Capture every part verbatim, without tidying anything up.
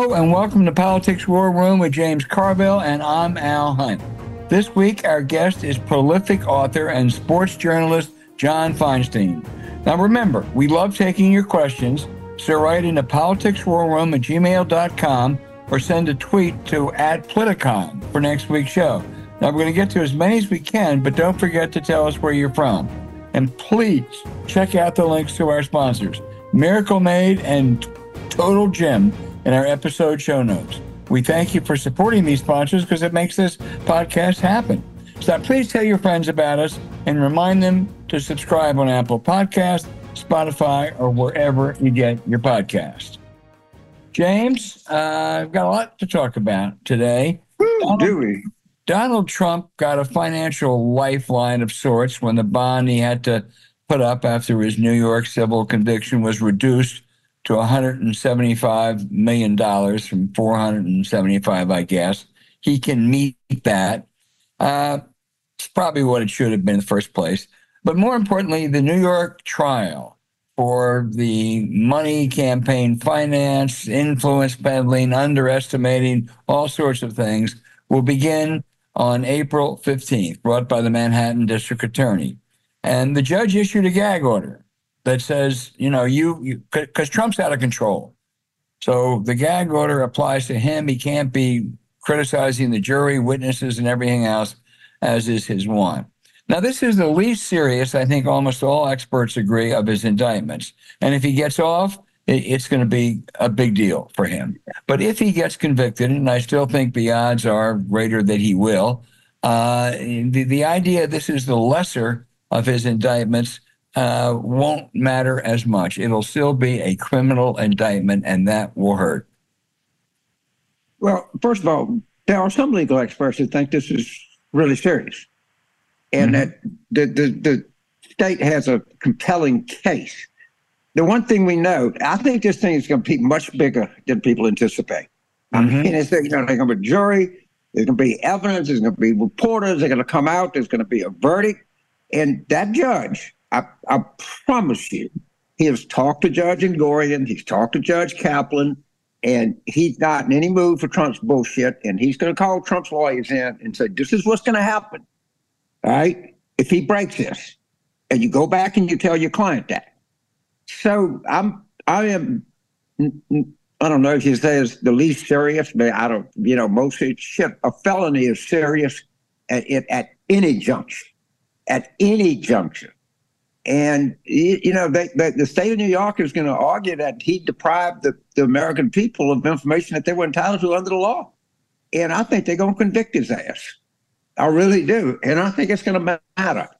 Hello and welcome to Politics War Room with James Carville, and I'm Al Hunt. This week, our guest is prolific author and sports journalist John Feinstein. Now remember, we love taking your questions, so write into politicswarroom at gmail dot com or send a tweet to at Politicon for next week's show. Now we're going to get to as many as we can, but don't forget to tell us where you're from. And please check out the links to our sponsors, Miracle Made and Total Gym, in our episode show notes. We thank you for supporting these sponsors because it makes this podcast happen. So please tell your friends about us and remind them to subscribe on Apple Podcasts, Spotify, or wherever you get your podcast. James, uh, I've got a lot to talk about today. Ooh, Donald, do we? Donald Trump got a financial lifeline of sorts when the bond he had to put up after his New York civil conviction was reduced to one hundred seventy-five million dollars from four hundred seventy-five, I guess. He can meet that. Uh, it's probably what it should have been in the first place. But more importantly, the New York trial for the money campaign finance, influence peddling, underestimating, all sorts of things will begin on April fifteenth, brought by the Manhattan District Attorney. And the judge issued a gag order that says, you know, you, because Trump's out of control. So the gag order applies to him. He can't be criticizing the jury, witnesses, and everything else, as is his want. Now, this is the least serious, I think almost all experts agree, of his indictments. And if he gets off, it's going to be a big deal for him. But if he gets convicted, and I still think the odds are greater that he will, uh, the, the idea this is the lesser of his indictments Uh, won't matter as much. It'll still be a criminal indictment, and that will hurt. Well, first of all, there are some legal experts who think this is really serious, and mm-hmm. that the, the the state has a compelling case. The one thing we know, I think this thing is going to be much bigger than people anticipate. Mm-hmm. I mean, it's, you know, there's going to be a jury, there's going to be evidence, there's going to be reporters, they're going to come out, there's going to be a verdict, and that judge, I, I promise you, he has talked to Judge Engoron, he's talked to Judge Kaplan, and he's not in any mood for Trump's bullshit, and he's going to call Trump's lawyers in and say, this is what's going to happen, all right, if he breaks this. And you go back and you tell your client that. So I'm, I am, I don't know if you say it's the least serious, but I don't, you know, most shit, a felony is serious at, at, at any juncture, at any juncture. And, you know, they, they, the state of New York is going to argue that he deprived the, the American people of information that they were entitled to under the law. And I think they're going to convict his ass. I really do. And I think it's going to matter.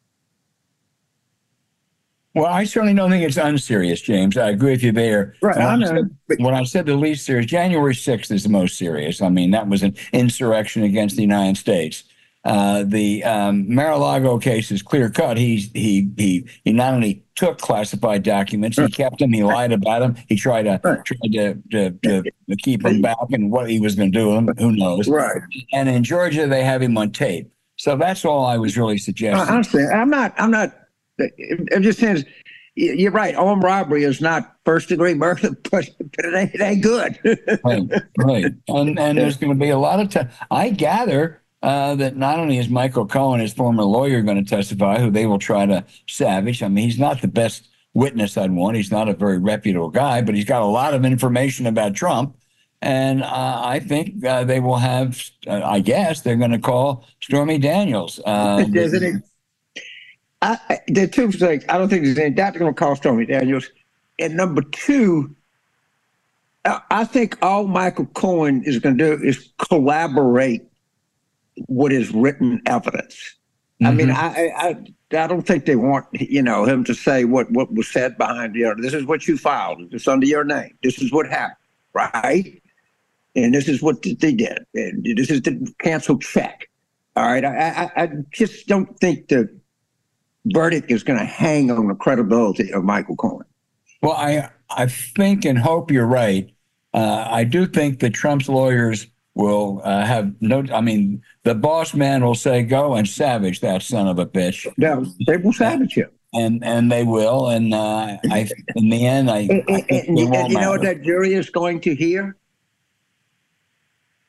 Well, I certainly don't think it's unserious, James. I agree with you there. Right, when I know. I said, when I said the least serious, January sixth is the most serious. I mean, that was an insurrection against the United States. Uh, the um, Mar-a-Lago case is clear cut. He he he he not only took classified documents, he kept them. He lied about them. He tried to tried to, to, to keep them back, and what he was going to do with them, who knows? Right. And in Georgia, they have him on tape. So that's all I was really suggesting. I understand. I'm not. I'm not. I'm just saying. You're right. Armed robbery is not first degree murder, but, but it, ain't, it ain't good. Right. Right. And and there's going to be a lot of time. I gather. Uh, that not only is Michael Cohen, his former lawyer, going to testify, who they will try to savage. I mean, he's not the best witness I'd want. He's not a very reputable guy, but he's got a lot of information about Trump. And uh, I think uh, they will have, uh, I guess, they're going to call Stormy Daniels. Uh, Isn't it? I, I, there are two things. I don't think there's any doubt they're going to call Stormy Daniels. And number two, I, I think all Michael Cohen is going to do is collaborate what is written evidence. Mm-hmm. I mean, I, I I don't think they want, you know, him to say what, what was said behind, you know, this is what you filed. It's under your name. This is what happened, right? And this is what they did. And this is the canceled check. All right. I, I, I just don't think the verdict is going to hang on the credibility of Michael Cohen. Well, I, I think and hope you're right. Uh, I do think that Trump's lawyers will uh, have no, I mean, the boss man will say, go and savage that son of a bitch. No, they will savage him. And and they will. And uh, I, in the end, I, and, I think and, they and won't you know matter. what that jury is going to hear?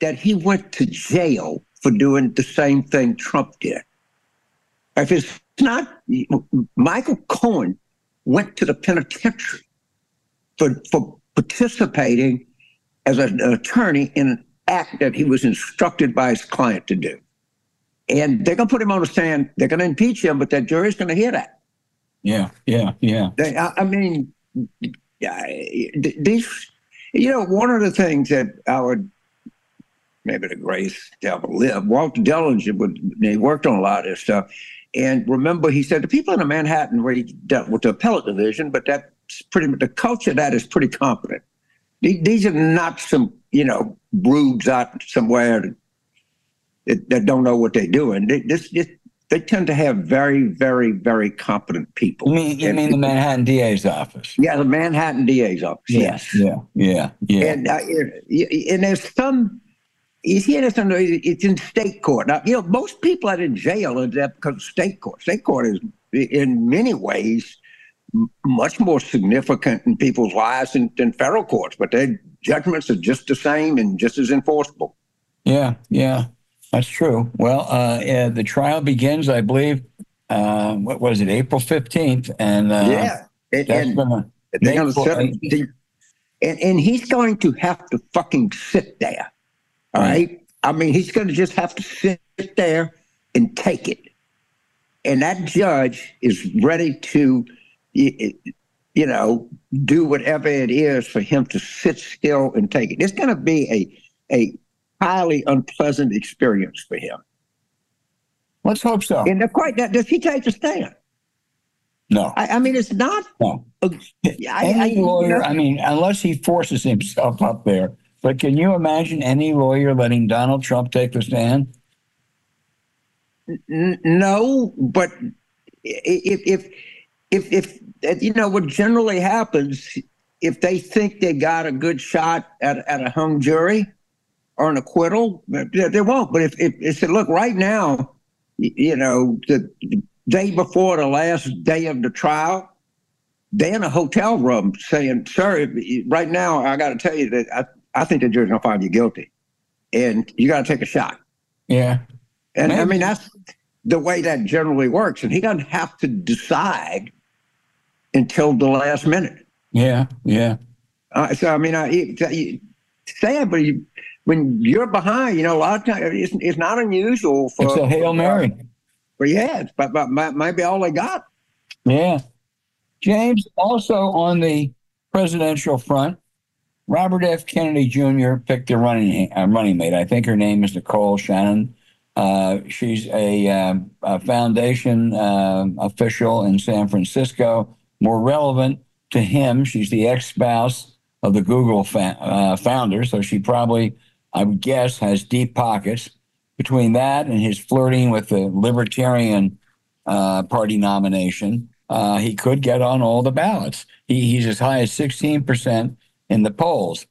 that he went to jail for doing the same thing Trump did. If it's not, Michael Cohen went to the penitentiary for, for participating as an attorney in an act that he was instructed by his client to do. And they're going to put him on the stand. They're going to impeach him, but that jury's going to hear that. Yeah, yeah, yeah. They, I, I mean, these, you know, one of the things that our, maybe the greatest ever lived, Walter Dellinger, would, he worked on a lot of this stuff. And remember, he said the people in the Manhattan where he dealt with the appellate division, but that's pretty much the culture of that is pretty competent. These are not some, you know, broods out somewhere that, that don't know what they're doing. They, this, this, they tend to have very, very, very competent people. You mean, you and, mean the Manhattan D A's office? Yeah, the Manhattan D A's office, yes. Yeah, yeah, yeah. And, uh, and there's some, you see, it's in state court. Now, you know, most people are in jail is that because of state court. State court is, in many ways, much more significant in people's lives than, than federal courts, but their judgments are just the same and just as enforceable. Yeah, yeah, that's true. Well, uh, yeah, the trial begins, I believe, uh, what was it, April fifteenth? And uh, yeah, and, and gonna, they're going to set him, and, and he's going to have to fucking sit there. All right. right? I mean, he's going to just have to sit there and take it. And that judge is ready to, you know, do whatever it is for him to sit still and take it. It's going to be a, a highly unpleasant experience for him. Let's hope so. And quite that, does he take a stand? No. I, I mean, it's not. No. A, I, any I, lawyer, you know, I mean, unless he forces himself up there. But can you imagine any lawyer letting Donald Trump take the stand? N- no, but if, if, if, if, you know, what generally happens, if they think they got a good shot at, at a hung jury or an acquittal, they won't. But if, if, if they look right now, you know, the day before the last day of the trial, they're in a hotel room saying, sir, right now, I got to tell you that I, I think the jury's going to find you guilty, and you got to take a shot. Yeah. And Maybe. I mean, that's the way that generally works. And he doesn't have to decide until the last minute. Yeah. Yeah. Uh, so, I mean, I, it, sad, but you, when you're behind, you know, a lot of times it's, it's not unusual for. It's a Hail Mary. But yeah, but, but might be all they got. Yeah. James, also on the presidential front, Robert F. Kennedy Junior picked a running a running mate. I think her name is Nicole Shannon. Uh, she's a, uh, a foundation uh, official in San Francisco. More relevant to him, she's the ex-spouse of the Google fa- uh, founder, so she probably, I would guess, has deep pockets. Between that and his flirting with the Libertarian uh, Party nomination, uh, he could get on all the ballots. He, he's as high as sixteen percent in the polls.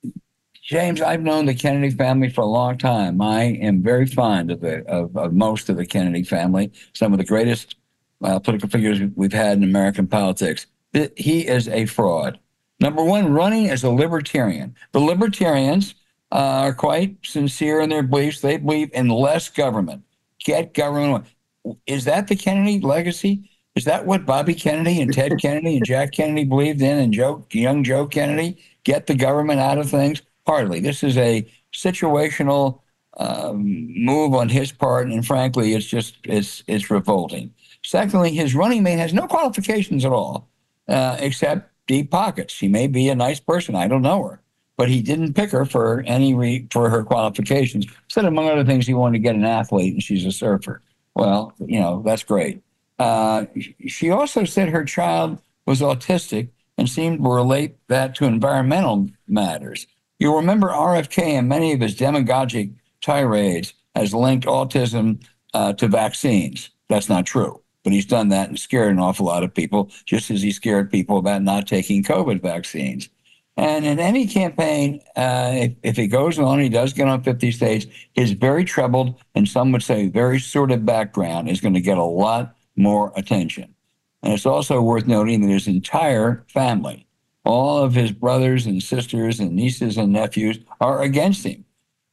James, I've known the Kennedy family for a long time. I am very fond of the of, of most of the Kennedy family, some of the greatest uh, political figures we've had in American politics. He is a fraud. Number one, running as a libertarian. The libertarians uh, are quite sincere in their beliefs. They believe in less government. Get government. Is that the Kennedy legacy? Is that what Bobby Kennedy and Ted Kennedy and Jack Kennedy believed in, and Joe, young Joe Kennedy? Get the government out of things? Hardly. This is a situational um, move on his part, and frankly, it's just it's it's revolting. Secondly, his running mate has no qualifications at all, uh, except deep pockets. She may be a nice person. I don't know her, but he didn't pick her for any re- for her qualifications. Said among other things, he wanted to get an athlete, and she's a surfer. Well, you know, that's great. Uh, she also said her child was autistic and seemed to relate that to environmental matters. You'll remember R F K and many of his demagogic tirades has linked autism uh, to vaccines. That's not true, but he's done that and scared an awful lot of people, just as he scared people about not taking COVID vaccines. And in any campaign, uh, if, if he goes on, he does get on fifty states, his very troubled, and some would say very sordid background is going to get a lot more attention. And it's also worth noting that his entire family, all of his brothers and sisters and nieces and nephews, are against him.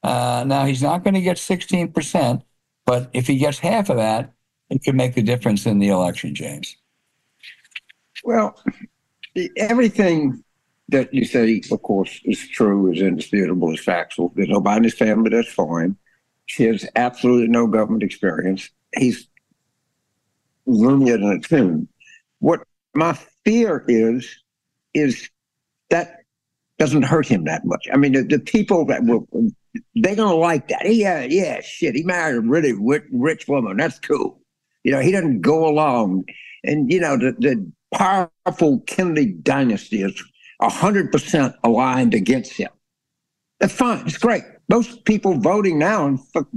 Uh, now, he's not going to get sixteen percent, but if he gets half of that, it could make the difference in the election, James. Well, everything that you say, of course, is true, is indisputable, is factual. There's nobody in his family that's foreign. She has absolutely no government experience. He's loony in a tune. What my fear is, is that doesn't hurt him that much. I mean, the, the people that will, they're going to like that. Yeah, yeah, shit. He married a really rich, rich woman. That's cool. You know, he doesn't go along. And, you know, the, the powerful Kennedy dynasty is one hundred percent aligned against him. That's fine. It's great. Most people voting now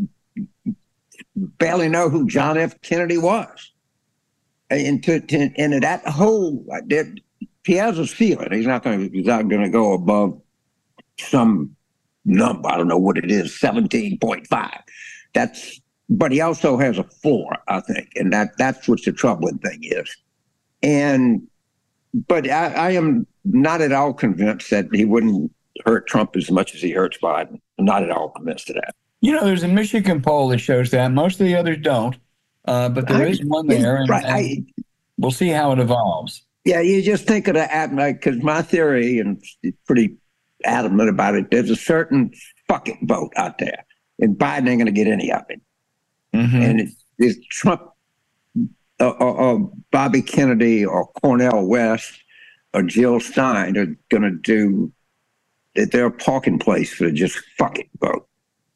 barely know who John F. Kennedy was. And to, to and that whole, he has a ceiling. He's not going to he's not going to go above some number. I don't know what it is, seventeen point five. That's, but he also has a floor, I think, and that that's what the troubling thing is. And but I, I am not at all convinced that he wouldn't hurt Trump as much as he hurts Biden. I'm not at all convinced of that. You know, there's a Michigan poll that shows that. Most of the others don't, uh, but there I, is one there, and, right, and I, we'll see how it evolves. Yeah, you just think of the, because my theory, and it's pretty adamant about it, there's a certain fucking vote out there, and Biden ain't going to get any of it. Mm-hmm. And it's, it's Trump, uh, or, or Bobby Kennedy, or Cornel West, or Jill Stein are going to do, that they're a parking place for just fucking vote.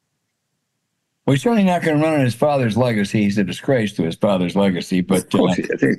Well, he's certainly not going to run on his father's legacy. He's a disgrace to his father's legacy. But uh,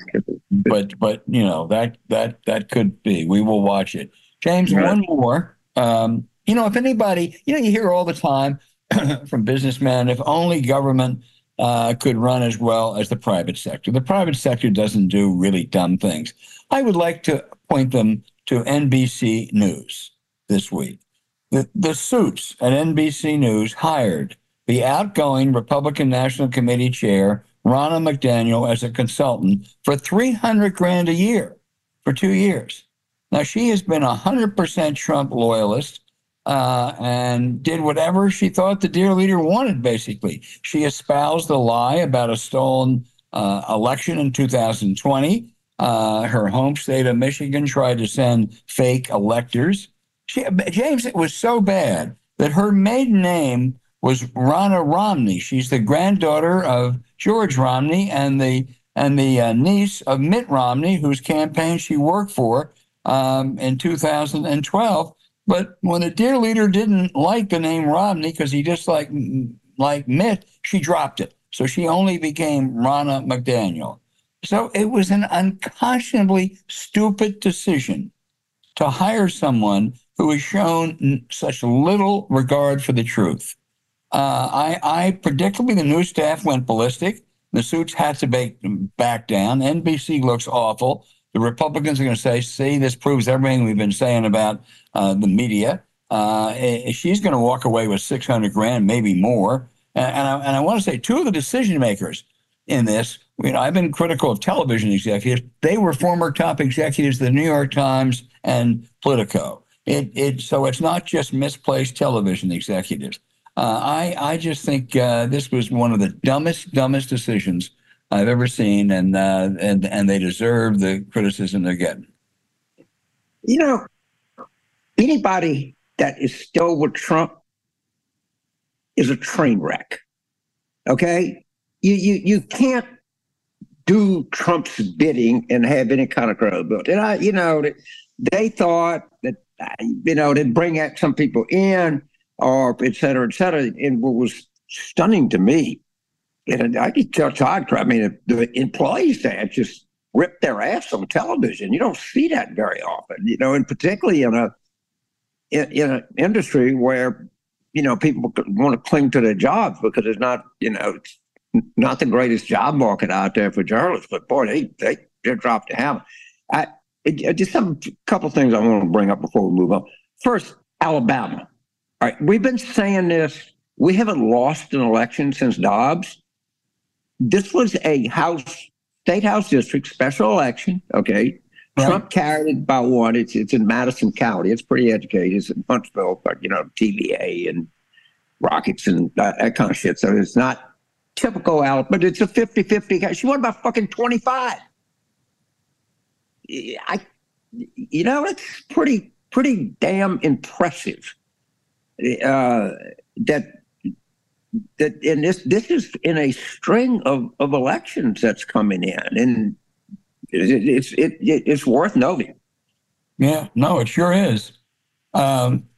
but but you know that that that could be. We will watch it. James, right. One more. Um, you know, if anybody, you know, you hear all the time from businessmen, if only government uh, could run as well as the private sector. The private sector doesn't do really dumb things. I would like to point them to N B C News this week. The the suits at N B C News hired the outgoing Republican National Committee chair, Ronna McDaniel, as a consultant for three hundred grand a year for two years. Now, she has been a one hundred percent Trump loyalist uh, and did whatever she thought the dear leader wanted, basically. She espoused the lie about a stolen uh, election in two thousand twenty. Uh, her home state of Michigan tried to send fake electors. She, James, it was so bad that her maiden name was Ronna Romney. She's the granddaughter of George Romney and the and the uh, niece of Mitt Romney, whose campaign she worked for um, in two thousand twelve. But when the dear leader didn't like the name Romney because he disliked like Mitt, she dropped it. So she only became Ronna McDaniel. So it was an unconscionably stupid decision to hire someone who has shown such little regard for the truth. Uh, I, I predictably, the news staff went ballistic. The suits had to back, back down. N B C looks awful. The Republicans are going to say, see, this proves everything we've been saying about uh, the media. Uh, she's going to walk away with six hundred grand, maybe more. And, and, I, and I want to say two of the decision makers in this, you know, I've been critical of television executives. They were former top executives of the New York Times and Politico. It, it, so it's not just misplaced television executives. Uh, I, I just think uh, this was one of the dumbest, dumbest decisions I've ever seen, and uh, and and they deserve the criticism they're getting. You know, anybody that is still with Trump is a train wreck. Okay, you you you can't do Trump's bidding and have any kind of credibility. And I, you know, they thought that you know they'd bring out some people in, or et cetera, et cetera. And what was stunning to me, and I could tell Todd, I mean, the employees there just ripped their ass on television. You don't see that very often, you know, and particularly in a in, in an industry where, you know, people want to cling to their jobs because it's not, you know, it's not the greatest job market out there for journalists. But boy, they they, they dropped the hammer. I it, just some couple of things I want to bring up before we move on. First, Alabama. All right, we've been saying this. We haven't lost an election since Dobbs. This was a House, State House District special election. Okay, right. Trump carried it by one. It's it's in Madison County. It's pretty educated. It's in Huntsville, but you know, T V A and rockets and that, that kind of shit. So it's not typical Al, but it's a fifty-fifty. She won by fucking twenty-five. I, you know, it's pretty, pretty damn impressive. Uh, that, that, and this, this is in a string of, of elections that's coming in, and it, it's, it, it, it's worth noting. Yeah, no, it sure is. Um, do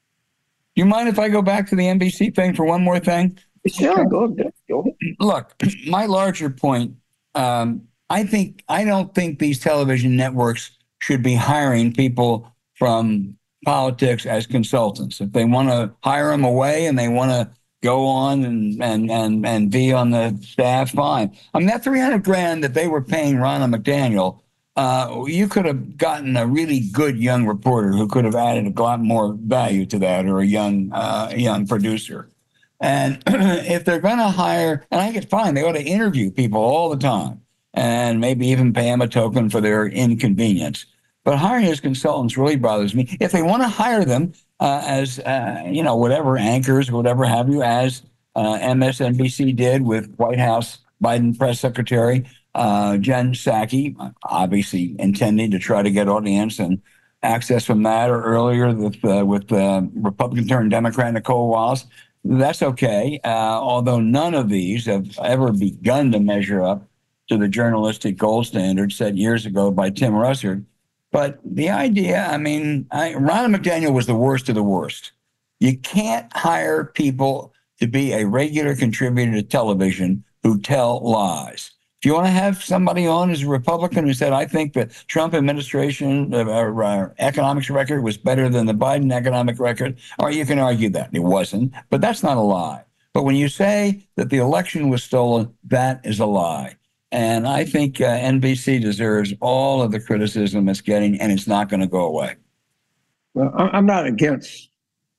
you mind if I go back to the N B C thing for one more thing? Sure, go ahead. Go ahead. Look, my larger point, um, I think I don't think these television networks should be hiring people from politics as consultants. If they want to hire them away and they want to go on and and and and be on the staff, fine. I mean, that three hundred grand that they were paying Ronna McDaniel, uh, you could have gotten a really good young reporter who could have added a lot more value to that, or a young uh, young producer. And if they're going to hire, and I get fine, they ought to interview people all the time, and maybe even pay them a token for their inconvenience. But hiring as consultants really bothers me. If they want to hire them uh, as, uh, you know, whatever anchors, whatever have you, as uh, M S N B C did with White House Biden press secretary uh, Jen Psaki, obviously intending to try to get audience and access from that, or earlier with uh, with uh, Republican turned Democrat Nicole Wallace. That's okay, uh, although none of these have ever begun to measure up to the journalistic gold standard set years ago by Tim Russert. But the idea, I mean, I, Ronna McDaniel was the worst of the worst. You can't hire people to be a regular contributor to television who tell lies. If you want to have somebody on as a Republican who said, I think the Trump administration uh, uh, economics record was better than the Biden economic record, or you can argue that it wasn't, but that's not a lie. But when you say that the election was stolen, that is a lie. And I think uh, N B C deserves all of the criticism it's getting, and it's not going to go away. Well, I'm not against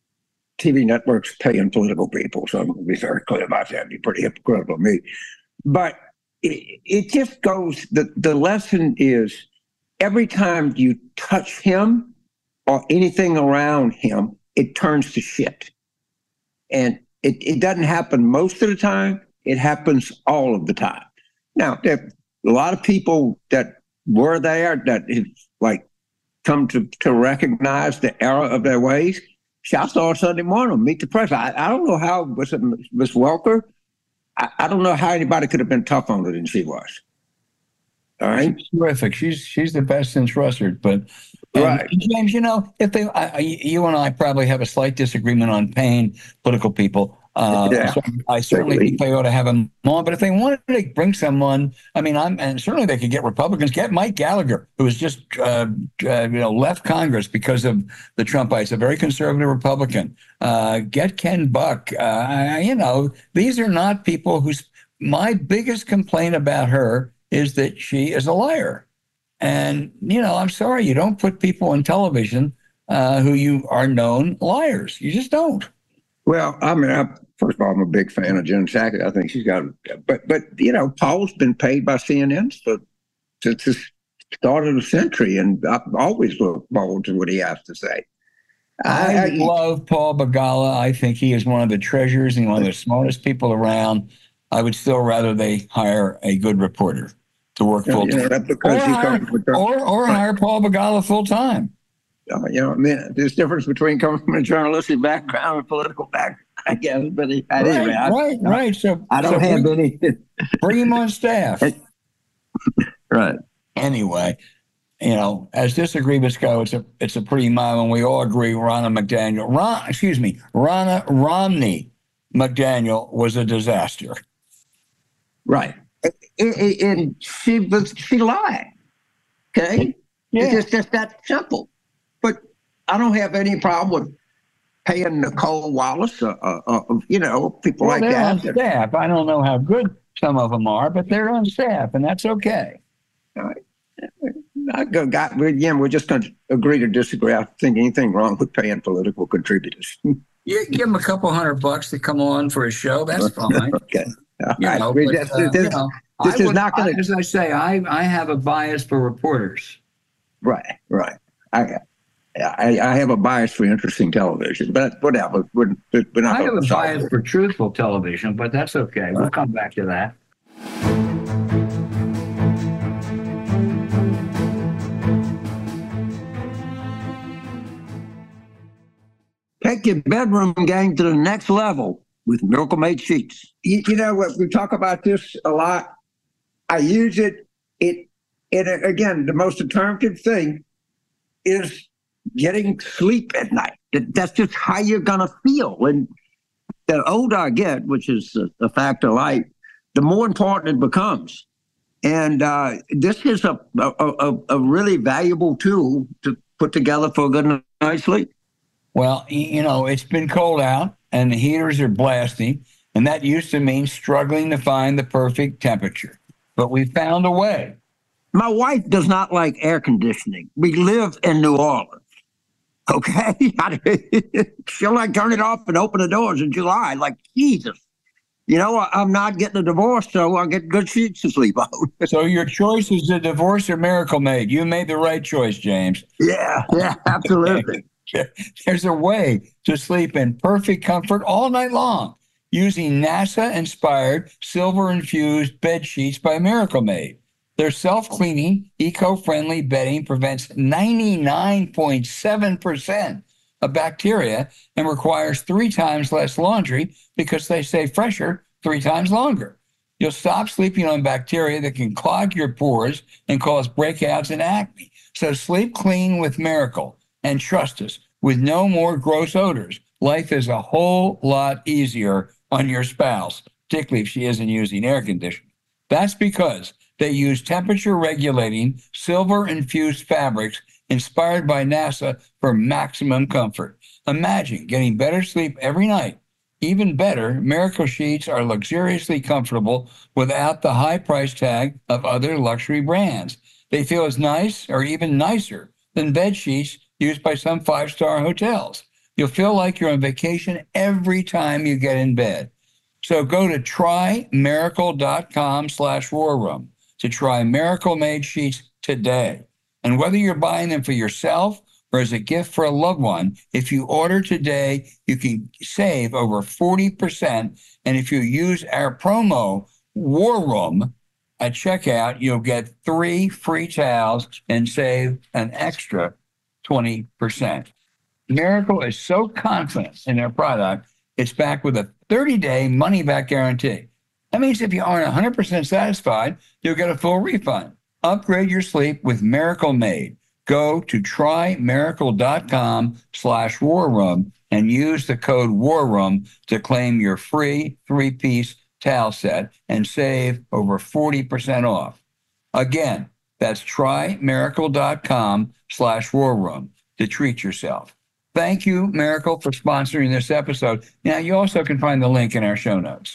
T V networks paying political people, so I'm going to be very clear about that. It'd be pretty hypocritical of me. But it, it just goes, the, the lesson is every time you touch him or anything around him, it turns to shit. And it, it doesn't happen most of the time. It happens all of the time. Now, there are a lot of people that were there that have, like, come to, to recognize the error of their ways. I saw Sunday morning, Meet the Press. I, I don't know how, was it Miz Welker? I, I don't know how anybody could have been tough on her than she was. All right? She's terrific. She's she's the best since Russert. But, right. James, you know, if they, I, you and I probably have a slight disagreement on paying political people. Uh, yeah, so I certainly certainly. think they ought to have them on. But if they wanted to bring someone, I mean, I'm and certainly they could get Republicans. Get Mike Gallagher, who has just uh, uh, you know left Congress because of the Trumpites, a very conservative Republican. Uh, get Ken Buck. Uh, you know, these are not people who's. My biggest complaint about her is that she is a liar. And you know, I'm sorry, you don't put people on television uh, who you are known liars. You just don't. Well, I mean, I, first of all, I'm a big fan of Jen Psaki. I think she's got, but but you know, Paul's been paid by C N N for, since the start of the century, and I've always looked forward to what he has to say. I, I, I love Paul Begala. I think he is one of the treasures and one of the smartest people around. I would still rather they hire a good reporter to work full time, you know, because or, you hire, come or, or hire Paul Begala full time. Uh, you know, I mean, there's a difference between coming from a journalistic background and a political background, I guess. But at Right, any rate, I, right, I, right. So I don't so have bring, any. bring him on staff. Right. Anyway, you know, as disagreements go, it's a it's a pretty mild, and we all agree Ronna McDaniel, Ron, excuse me, Ronna Romney McDaniel was a disaster. Right. And, and she was she lied. Okay. Yeah. It's just, just that simple. But I don't have any problem with paying Nicole Wallace, uh, uh, uh, you know, people well, like they're that. on staff. I don't know how good some of them are, but they're on staff, and that's okay. All right. I go, got, again, we're just going to agree to disagree. I don't think anything wrong with paying political contributors. You give them a couple hundred bucks to come on for a show. That's fine. Okay. You Right. know, We but, just- uh, this you know, this I is would- not gonna- I- As I say, I I have a bias for reporters. Right. Right. I, I, I have a bias for interesting television, but whatever. We're, we're not I have going a to bias for truthful television, but that's okay. We'll come back to that. Take your bedroom game to the next level with Miracle Made sheets. You, you know what? We talk about this a lot. I use it. It, it again, the most determinative thing is getting sleep at night. That, that's just how you're gonna feel. And the older I get, which is a, a fact of life, the more important it becomes. And uh, this is a, a, a, a really valuable tool to put together for a good night's sleep. Well, you know, it's been cold out and the heaters are blasting, and that used to mean struggling to find the perfect temperature. But we found a way. My wife does not like air conditioning. We live in New Orleans. Okay? She'll like turn it off and open the doors in July. Like, Jesus. You know, I'm not getting a divorce, so I'll get good sheets to sleep on. So your choice is the divorce or Miracle Made. You made the right choice, James. Yeah, yeah, absolutely. There's a way to sleep in perfect comfort all night long using NASA-inspired silver-infused bed sheets by Miracle Made. Their self-cleaning, eco-friendly bedding prevents ninety-nine point seven percent of bacteria and requires three times less laundry because they stay fresher three times longer. You'll stop sleeping on bacteria that can clog your pores and cause breakouts and acne. So sleep clean with Miracle. And trust us, with no more gross odors, life is a whole lot easier on your spouse, particularly if she isn't using air conditioning. That's because they use temperature-regulating, silver-infused fabrics inspired by NASA for maximum comfort. Imagine getting better sleep every night. Even better, Miracle Sheets are luxuriously comfortable without the high price tag of other luxury brands. They feel as nice or even nicer than bed sheets used by some five-star hotels. You'll feel like you're on vacation every time you get in bed. So go to trymiracle.com slash war room to try Miracle Made sheets today. And whether you're buying them for yourself or as a gift for a loved one, if you order today, you can save over forty percent. And if you use our promo War Room at checkout, you'll get three free towels and save an extra twenty percent. Miracle is so confident in their product, it's backed with a thirty-day money-back guarantee. That means if you aren't one hundred percent satisfied, you'll get a full refund. Upgrade your sleep with Miracle Made. Go to trymiracle.com slash war room and use the code war room to claim your free three-piece towel set and save over forty percent off. Again, that's trymiracle.com slash war room to treat yourself. Thank you, Miracle, for sponsoring this episode. Now, you also can find the link in our show notes.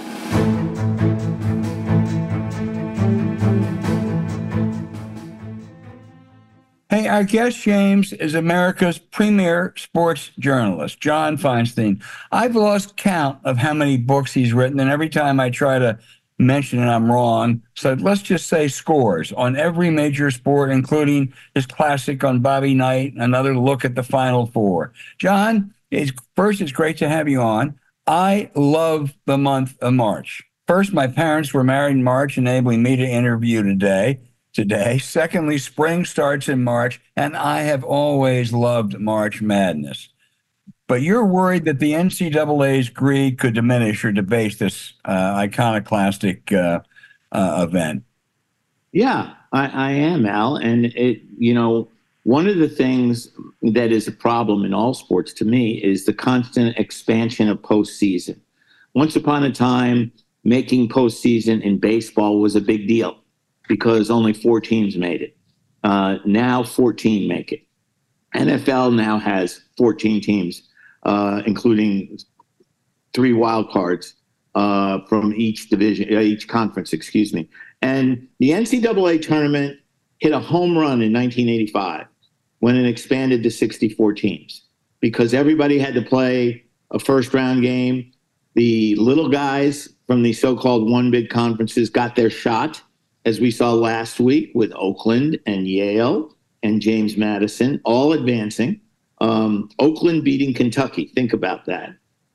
Hey, our guest, James, is America's premier sports journalist, John Feinstein. I've lost count of how many books he's written, and every time I try to mention it, I'm wrong. So let's just say scores on every major sport, including his classic on Bobby Knight, another look at the Final Four. John, it's, first, it's great to have you on. I love the month of March. First, my parents were married in March, enabling me to interview today. Today. Secondly, spring starts in March, and I have always loved March Madness. But you're worried that the N C double A's greed could diminish or debase this uh, iconoclastic uh, uh, event. Yeah, I, I am, Al. And, it, you know, one of the things that is a problem in all sports to me is the constant expansion of postseason. Once upon a time, making postseason in baseball was a big deal because only four teams made it. Uh, now fourteen make it. N F L now has fourteen teams, uh, including three wild cards uh, from each division, uh, each conference, excuse me. And the N C double A tournament hit a home run in nineteen eighty-five when it expanded to sixty-four teams because everybody had to play a first round game. The little guys from the so-called one bid conferences got their shot, as we saw last week with Oakland and Yale and James Madison, all advancing. Um, Oakland beating Kentucky. Think about that.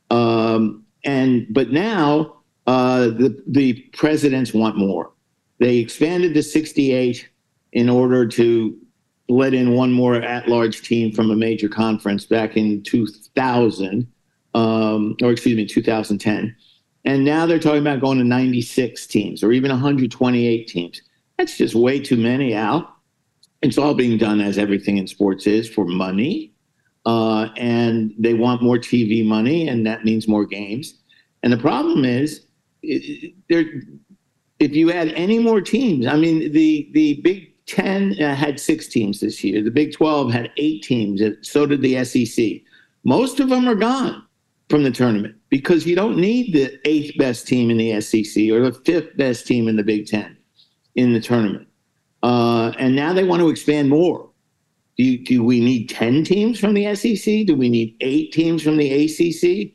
Um, and but now uh, the the presidents want more. They expanded to sixty-eight in order to let in one more at-large team from a major conference back in two thousand, um, or excuse me, two thousand ten. And now they're talking about going to ninety-six teams or even one hundred twenty-eight teams. That's just way too many, Al. It's all being done, as everything in sports is, for money. Uh, and they want more T V money, and that means more games. And the problem is, it, there, if you add any more teams, I mean, the, the Big Ten uh, had six teams this year. The Big twelve had eight teams. So did the S E C. Most of them are gone from the tournament because you don't need the eighth best team in the S E C or the fifth best team in the Big Ten in the tournament. Uh, and now they want to expand more. Do, you, do we need ten teams from the S E C? Do we need eight teams from the A C C?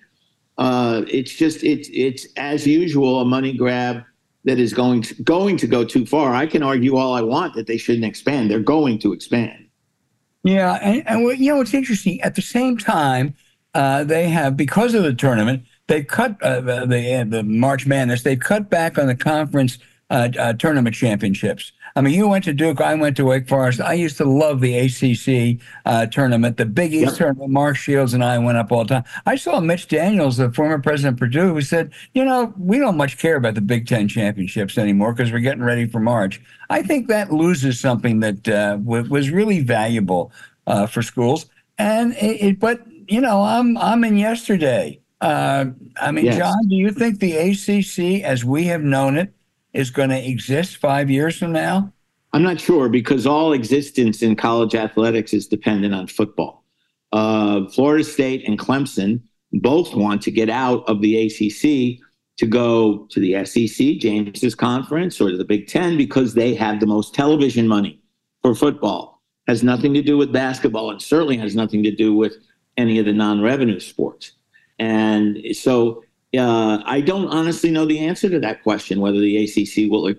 Uh, it's just, it's, it's as usual, a money grab that is going to, going to go too far. I can argue all I want that they shouldn't expand. They're going to expand. Yeah, and, and you know, it's interesting. At the same time, uh, they have, because of the tournament, they've cut uh, the, the, the March Madness, they've cut back on the conference uh, uh, tournament championships. I mean, you went to Duke, I went to Wake Forest. I used to love the A C C uh, tournament, the Big East Yep. tournament. Mark Shields and I went up all the time. I saw Mitch Daniels, the former president of Purdue, who said, you know, we don't much care about the Big Ten championships anymore because we're getting ready for March. I think that loses something that uh, w- was really valuable uh, for schools. And it, it, but, you know, I'm, I'm in yesterday. Uh, I mean, Yes. John, do you think the A C C, as we have known it, is going to exist five years from now? I'm not sure because all existence in college athletics is dependent on football. Uh, Florida State and Clemson both want to get out of the A C C to go to the S E C, James's conference, or to the Big Ten because they have the most television money for football. Has nothing to do with basketball and certainly has nothing to do with any of the non-revenue sports. And so uh, I don't honestly know the answer to that question, whether the A C C will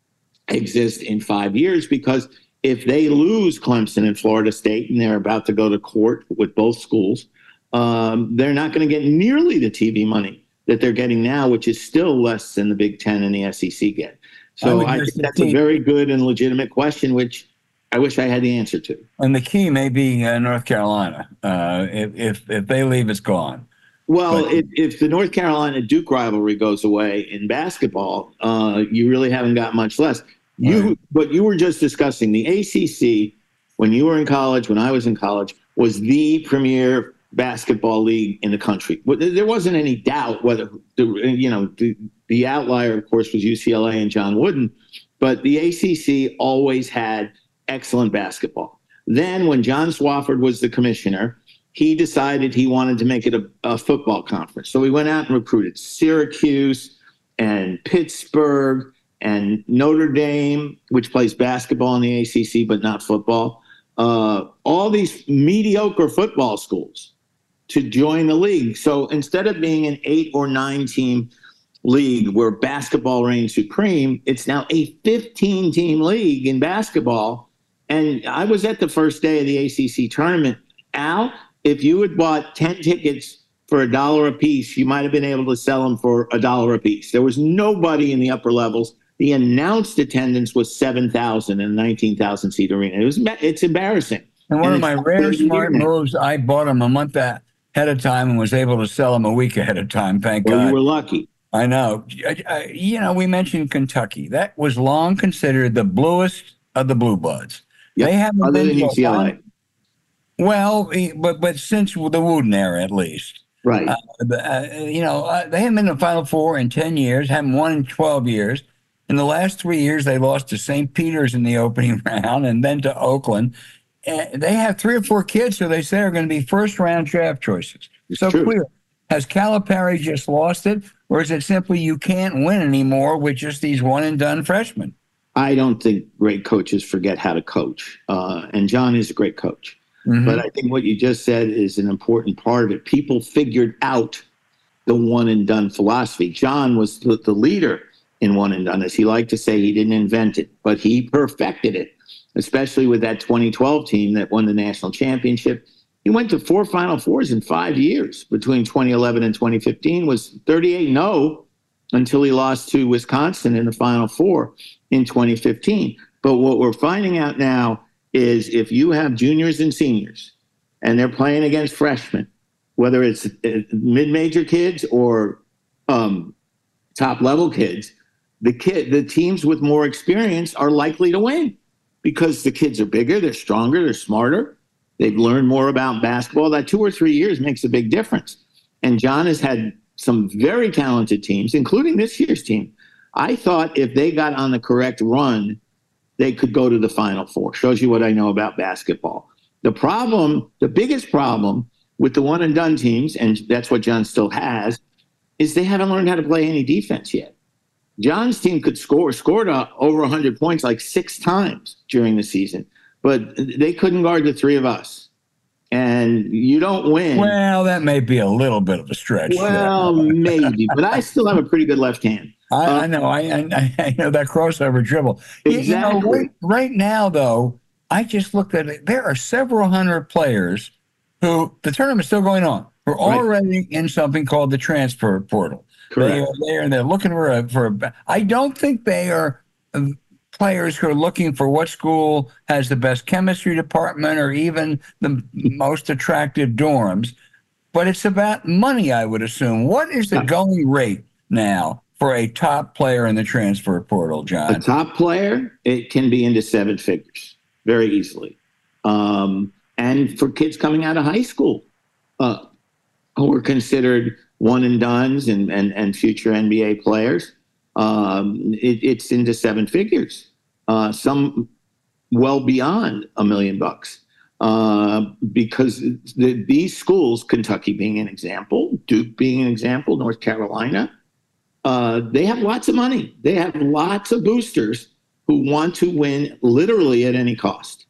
exist in five years, because if they lose Clemson and Florida State and they're about to go to court with both schools, um, they're not going to get nearly the T V money that they're getting now, which is still less than the Big Ten and the S E C get. So I, I think that's a very good and legitimate question, which I wish I had the answer to. And the key may be uh, North Carolina. Uh, if, if if they leave, it's gone. Well, But- if, if the North Carolina-Duke rivalry goes away in basketball, uh, you really haven't got much less. You, Right. But you were just discussing the A C C when you were in college, when I was in college, was the premier basketball league in the country. There wasn't any doubt whether, the, you know, the, the outlier, of course, was U C L A and John Wooden, but the A C C always had excellent basketball. Then when John Swofford was the commissioner, he decided he wanted to make it a, a football conference. So he went out and recruited Syracuse and Pittsburgh and Notre Dame, which plays basketball in the A C C, but not football. Uh, all these mediocre football schools to join the league. So instead of being an eight or nine team league where basketball reigns supreme, it's now a fifteen team league in basketball. And I was at the first day of the A C C tournament. Al, if you had bought ten tickets for a dollar a piece, you might have been able to sell them for a dollar a piece. There was nobody in the upper levels. The announced attendance was seven thousand in a nineteen thousand seat arena. It was, it's embarrassing. And one And of it's my rare really smart weird. moves, I bought them a month ahead of time and was able to sell them a week ahead of time. Thank Well, God. you were lucky. I know. I- I- You know, we mentioned Kentucky. That was long considered the bluest of the blue bloods. Yep. They haven't Other been than to a U C L A. final- Well, eh, but but since the Wooden era, at least. Right. Uh, uh, you know, uh, they haven't been to the Final Four in ten years, haven't won in twelve years. In the last three years, they lost to Saint Peter's in the opening round and then to Oakland. Uh, they have three or four kids who they say are going to be first round draft choices. It's so true. clear. Has Calipari just lost it, or is it simply you can't win anymore with just these one and done freshmen? I don't think great coaches forget how to coach. Uh, and John is a great coach. Mhm. But I think what you just said is an important part of it. People figured out the one and done philosophy. John was the, the leader in one and done. As he liked to say, he didn't invent it, but he perfected it. especially with that twenty twelve team that won the national championship. He went to four Final Fours in five years between twenty eleven and twenty fifteen, was thirty-eight and oh until he lost to Wisconsin in the Final Four in twenty fifteen. But what we're finding out now is if you have juniors and seniors and they're playing against freshmen, whether it's mid-major kids or um, top-level kids, the kid, the teams with more experience are likely to win because the kids are bigger, they're stronger, they're smarter, they've learned more about basketball. That two or three years makes a big difference. And John has had some very talented teams, including this year's team. I thought if they got on the correct run, they could go to the Final Four. Shows you what I know about basketball. The problem, the biggest problem with the one and done teams, and that's what John still has, is they haven't learned how to play any defense yet. John's team could score, scored uh, over one hundred points like six times during the season, but they couldn't guard the three of us. And you don't win. Well, that may be a little bit of a stretch. Well, maybe, but I still have a pretty good left hand. I, Uh, I know. I, I I know that crossover dribble. You- You know, Exactly. right, right now, though, I just looked at it. There are several hundred players who the tournament's still going on. Who are Right. already in something called the transfer portal. They Correct. are there and they're looking for a for. A, I don't think they are um, players who are looking for what school has the best chemistry department or even the most attractive dorms. But it's about money, I would assume. What is the Yeah. going rate now for a top player in the transfer portal, A John? top player, it can be into seven figures very easily. Um, and for kids coming out of high school, uh, who are considered one and dones and, and, and future N B A players, um, it, it's into seven figures. Uh, some well beyond a million bucks. Uh, because the, these schools, Kentucky being an example, Duke being an example, North Carolina, uh, they have lots of money. They have lots of boosters who want to win literally at any cost.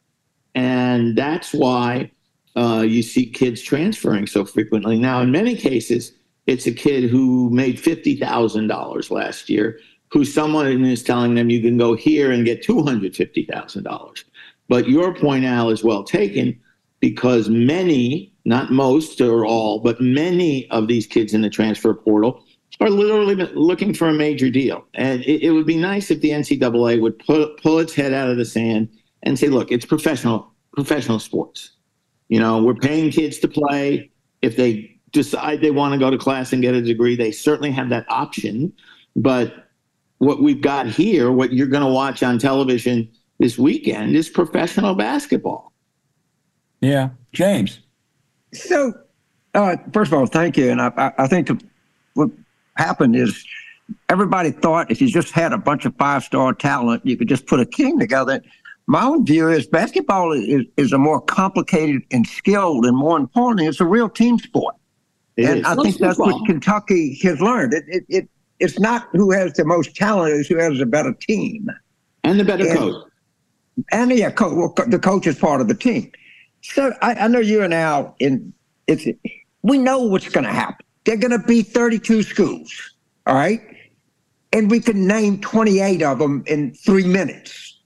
And that's why uh, you see kids transferring so frequently. Now, in many cases, it's a kid who made fifty thousand dollars last year, who someone is telling them you can go here and get two hundred fifty thousand dollars. But your point, Al, is well taken because many, not most or all, but many of these kids in the transfer portal are literally looking for a major deal. And it, it would be nice if the N C double A would pull, pull its head out of the sand and say, look, it's professional, professional sports. You know, we're paying kids to play. If they decide they want to go to class and get a degree, they certainly have that option. But what we've got here, what you're going to watch on television this weekend, is professional basketball. Yeah, James. So, uh, first of all, thank you. And I, I, I think the, what happened is everybody thought if you just had a bunch of five-star talent, you could just put a team together. My own view is basketball is, is a more complicated and skilled, and more importantly, it's a real team sport. It and is. I Well, think that's football. what Kentucky has learned. It, it, it, it's not who has the most talent, it's who has a better team. And the better And- coach. And yeah, co- well, co- the coach is part of the team. So I, I know you and Al, in it's we know what's going to happen. They're going to be thirty-two schools, all right, and we can name twenty-eight of them in three minutes,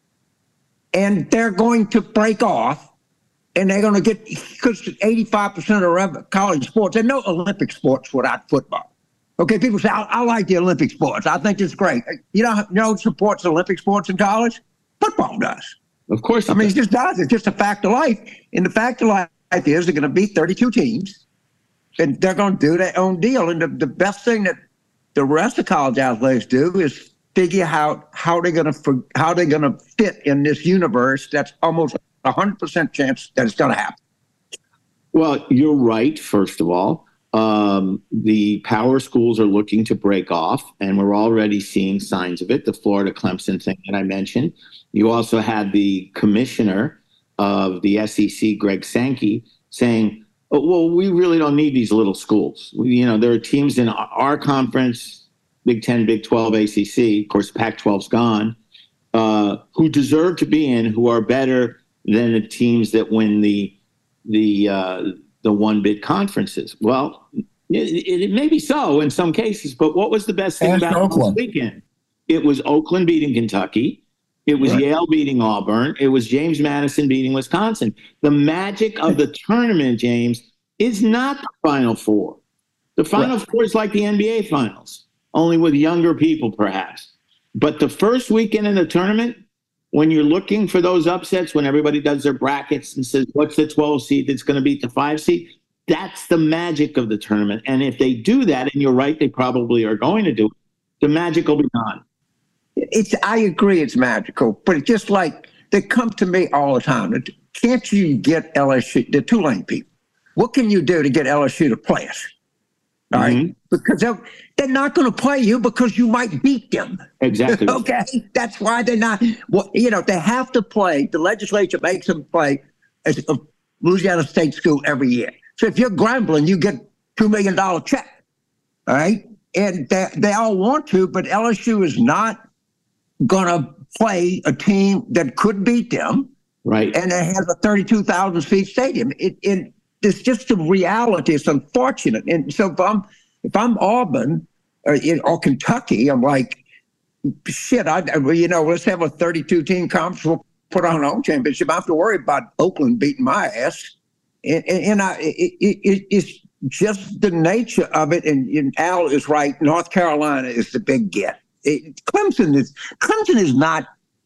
and they're going to break off, and they're going to get because eighty-five percent of rev- college sports. There are no Olympic sports without football. Okay, people say I, I like the Olympic sports. I think it's great. You know, you know who supports Olympic sports in college? Football does. Of course. I it mean, it does. just does. It's just a fact of life. And the fact of life is they're going to be thirty-two teams, and they're going to do their own deal. And the, the best thing that the rest of college athletics do is figure out how they're going to how they're going to fit in this universe. That's almost a hundred percent chance that it's going to happen. Well, you're right, first of all. Um, the power schools are looking to break off, and we're already seeing signs of it. The Florida Clemson thing that I mentioned. You also had the commissioner of the S E C, Greg Sankey, saying, oh, well, we really don't need these little schools. We, you know, there are teams in our conference, Big Ten, Big twelve, A C C, of course, Pac twelve's gone, uh, who deserve to be in, who are better than the teams that win the the uh, the one-bid conferences. Well, it, it, it may be so in some cases, but what was the best thing Ask about it this Oakland. weekend? It was Oakland beating Kentucky. It was Right. Yale beating Auburn. It was James Madison beating Wisconsin. The magic of the tournament, James, is not the Final Four. The Final Right. Four is like the N B A Finals, only with younger people, perhaps. But the first weekend in the tournament, when you're looking for those upsets, when everybody does their brackets and says, what's the twelve seed that's going to beat the five seed? That's the magic of the tournament. And if they do that, and you're right, they probably are going to do it, the magic will be gone. It's, I agree it's magical, but it's just like they come to me all the time. Can't you get L S U, the Tulane people? What can you do to get L S U to play us? All right, Mhm. because they're, they're not going to play you because you might beat them. Exactly. Okay, that's why they're not. Well, you know, they have to play. The legislature makes them play as a Louisiana State school every year. So if you're Grambling, you get two million dollar check. All right, and they they all want to, but L S U is not going to play a team that could beat them, Right. and it has a thirty-two thousand seat stadium. It, it it's just the reality. It's unfortunate, and so if I'm if I'm Auburn or, or Kentucky, I'm like, shit. I you know let's have a thirty-two team conference. We'll put on our own championship. I don't have to worry about Oakland beating my ass, and, and, and I it, it, it's just the nature of it. And, and Al is right. North Carolina is the big get. It, Clemson is Clemson is not,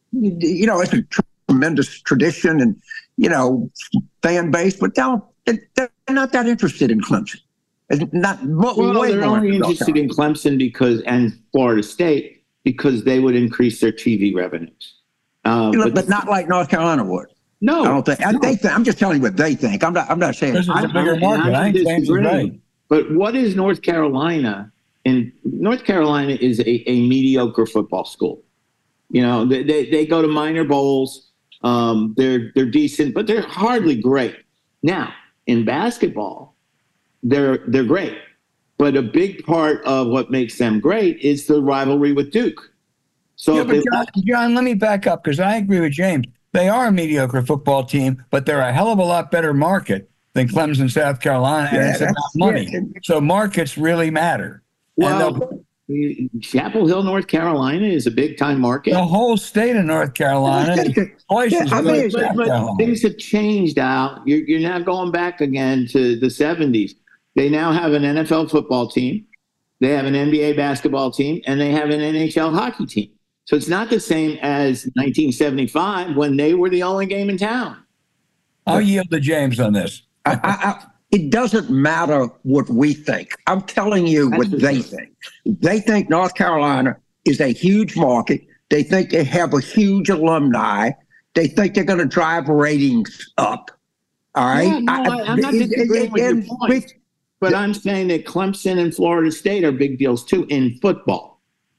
you know, it's a tremendous tradition and, you know, fan base, but they're, they're not that interested in Clemson. It's not Well, way they're more only than interested in Clemson because and Florida State because they would increase their T V revenues. Uh, but, but, but not like North Carolina would. no, I don't think. I, no. they think. I'm just telling you what they think. I'm not. I'm not saying. This is I'm- a bigger I'm- market. I'm I think James is disagreeing. right. But what is North Carolina? And North Carolina is a, a mediocre football school. You know, they, they, they go to minor bowls. Um, they're they're decent, but they're hardly great. Now, in basketball, they're they're great. But a big part of what makes them great is the rivalry with Duke. So Yeah, if but they- John, John, let me back up because I agree with James. They are a mediocre football team, but they're a hell of a lot better market than Clemson, South Carolina, and Yeah, it's about that's- money. yeah. So markets really matter. And well, the, Chapel Hill, North Carolina is a big time market. the whole state of North Carolina is twice Yeah, as I good mean, as But, South but Carolina. things have changed out. You're, you're now going back again to the seventies. They now have an N F L football team, they have an N B A basketball team, and they have an N H L hockey team. So it's not the same as nineteen seventy-five when they were the only game in town. I'll yield to James on this. I, I, I, it doesn't matter what we think. I'm telling you That's what for they sure. think. They think North Carolina is a huge market. They think they have a huge alumni. They think they're going to drive ratings up. All right. Yeah, no, I, I'm not disagreeing with your and point, we- but I'm saying that Clemson and Florida State are big deals too in football.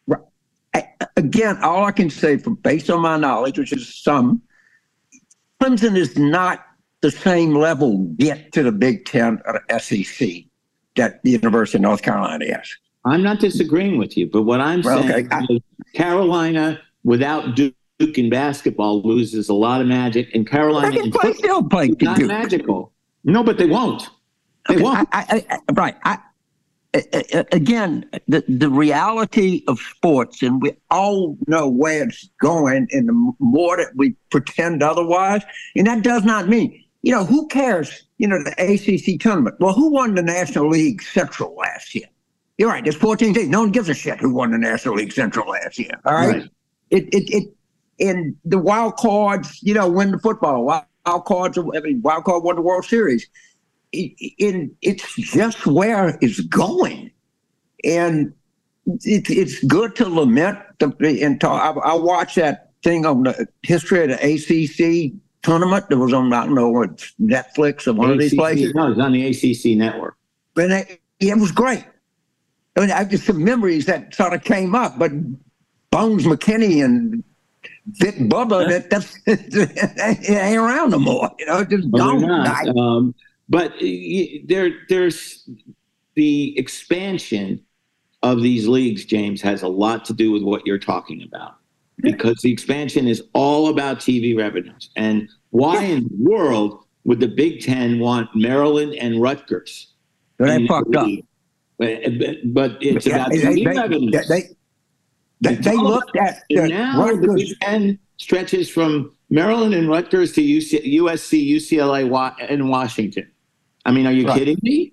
again, all I can say, from based on my knowledge, which is some, Clemson is not the same level get to the Big Ten or the S E C that the University of North Carolina is. I'm not disagreeing with you, but what I'm Well, saying okay, I- is Carolina without Duke in basketball loses a lot of magic, and They Carolina can in play, football still play is not Duke. magical. No, but they won't. They Okay, won't. I, I, I, right. I, I- I- again, the, the reality of sports, and we all know where it's going, and the more that we pretend otherwise, and that does not mean, you know, who cares, you know, the A C C tournament. Well, who won the National League Central last year? You're right, there's fourteen teams. No one gives a shit who won the National League Central last year. All right. Right. It, it, it, and the wild cards, you know, win the football. Wild, wild cards, I mean, wild card won the World Series. In it's just where it's going, and it, it's good to lament the and talk. I, I watched that thing on the history of the A C C tournament that was on, I don't know, what, Netflix or one of these A C C places, No, it's on the A C C network. and it, it was great. I mean, I just some memories that sort of came up, but Bones McKinney and Vic Bubba, that that's it ain't around no more. You know, just Well, they're gone. not. I- Um, but uh, y- there, there's the expansion of these leagues, James, has a lot to do with what you're talking about. Because the expansion is all about T V revenues. And why in the world would the Big Ten want Maryland and Rutgers? They in the fucked up. league? But, but it's Yeah, about they, T V they- revenues. they- They, they looked at And the now the Rutgers. Big Ten stretches from Maryland and Rutgers to U C, U S C, U C L A, Wa- and Washington. I mean, are you Right. kidding me?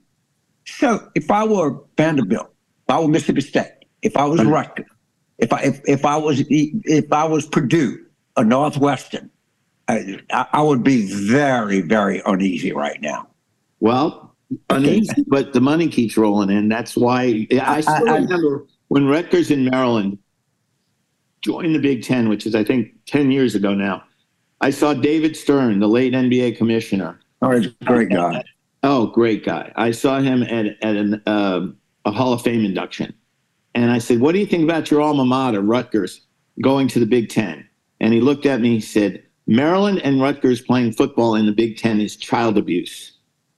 So if I were Vanderbilt, if I were Mississippi State, if I was Right. Rutgers, if I if, if I was if I was Purdue or Northwestern, I, I would be very very uneasy right now. Well, uneasy, but the money keeps rolling in. That's why I still I- I- remember when Rutgers in Maryland joined the Big Ten, which is I think ten years ago now. I saw David Stern, the late N B A commissioner. Oh, he's a great guy. Oh, great guy. I saw him at, at an, uh, a Hall of Fame induction. And I said, what do you think about your alma mater, Rutgers, going to the Big Ten? And he looked at me, he said, Maryland and Rutgers playing football in the Big Ten is child abuse.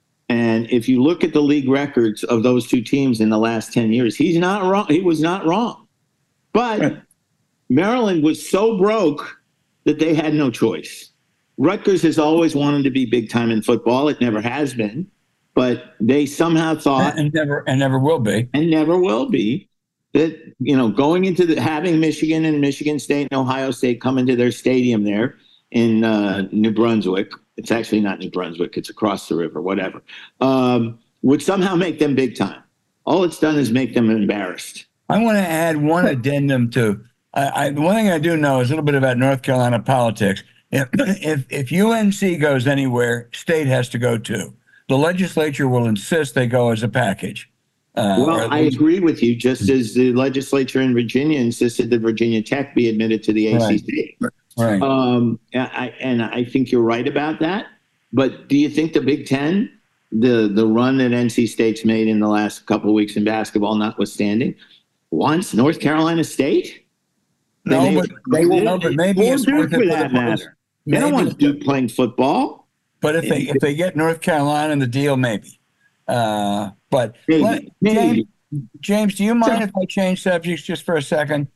And if you look at the league records of those two teams in the last ten years, he's not wrong. He was not wrong. But Right. Maryland was so broke that they had no choice. Rutgers has always wanted to be big time in football. It never has been, but they somehow thought, and never and never will be. and never will be, that, you know, going into the, having Michigan and Michigan State and Ohio State come into their stadium there in uh, New Brunswick. It's actually not New Brunswick. It's across the river, whatever, um, would somehow make them big time. All it's done is make them embarrassed. I want to add one addendum to. I, I, the one thing I do know is a little bit about North Carolina politics. If, if if U N C goes anywhere, state has to go too. The legislature will insist they go as a package. Uh, or Well, at I least- agree with you, just as the legislature in Virginia insisted that Virginia Tech be admitted to the A C C. right. Um, I, and I think you're right about that. But do you think the Big Ten, the the run that N C State's made in the last couple of weeks in basketball, notwithstanding, wants North Carolina State? No, They- but they they- no, but maybe or it's Duke worth it for for that the matter. They don't maybe- want Duke playing football. But if they if they get North Carolina in the deal, maybe. Uh, but Maybe, let- maybe. James, James, do you mind if I change subjects just for a second?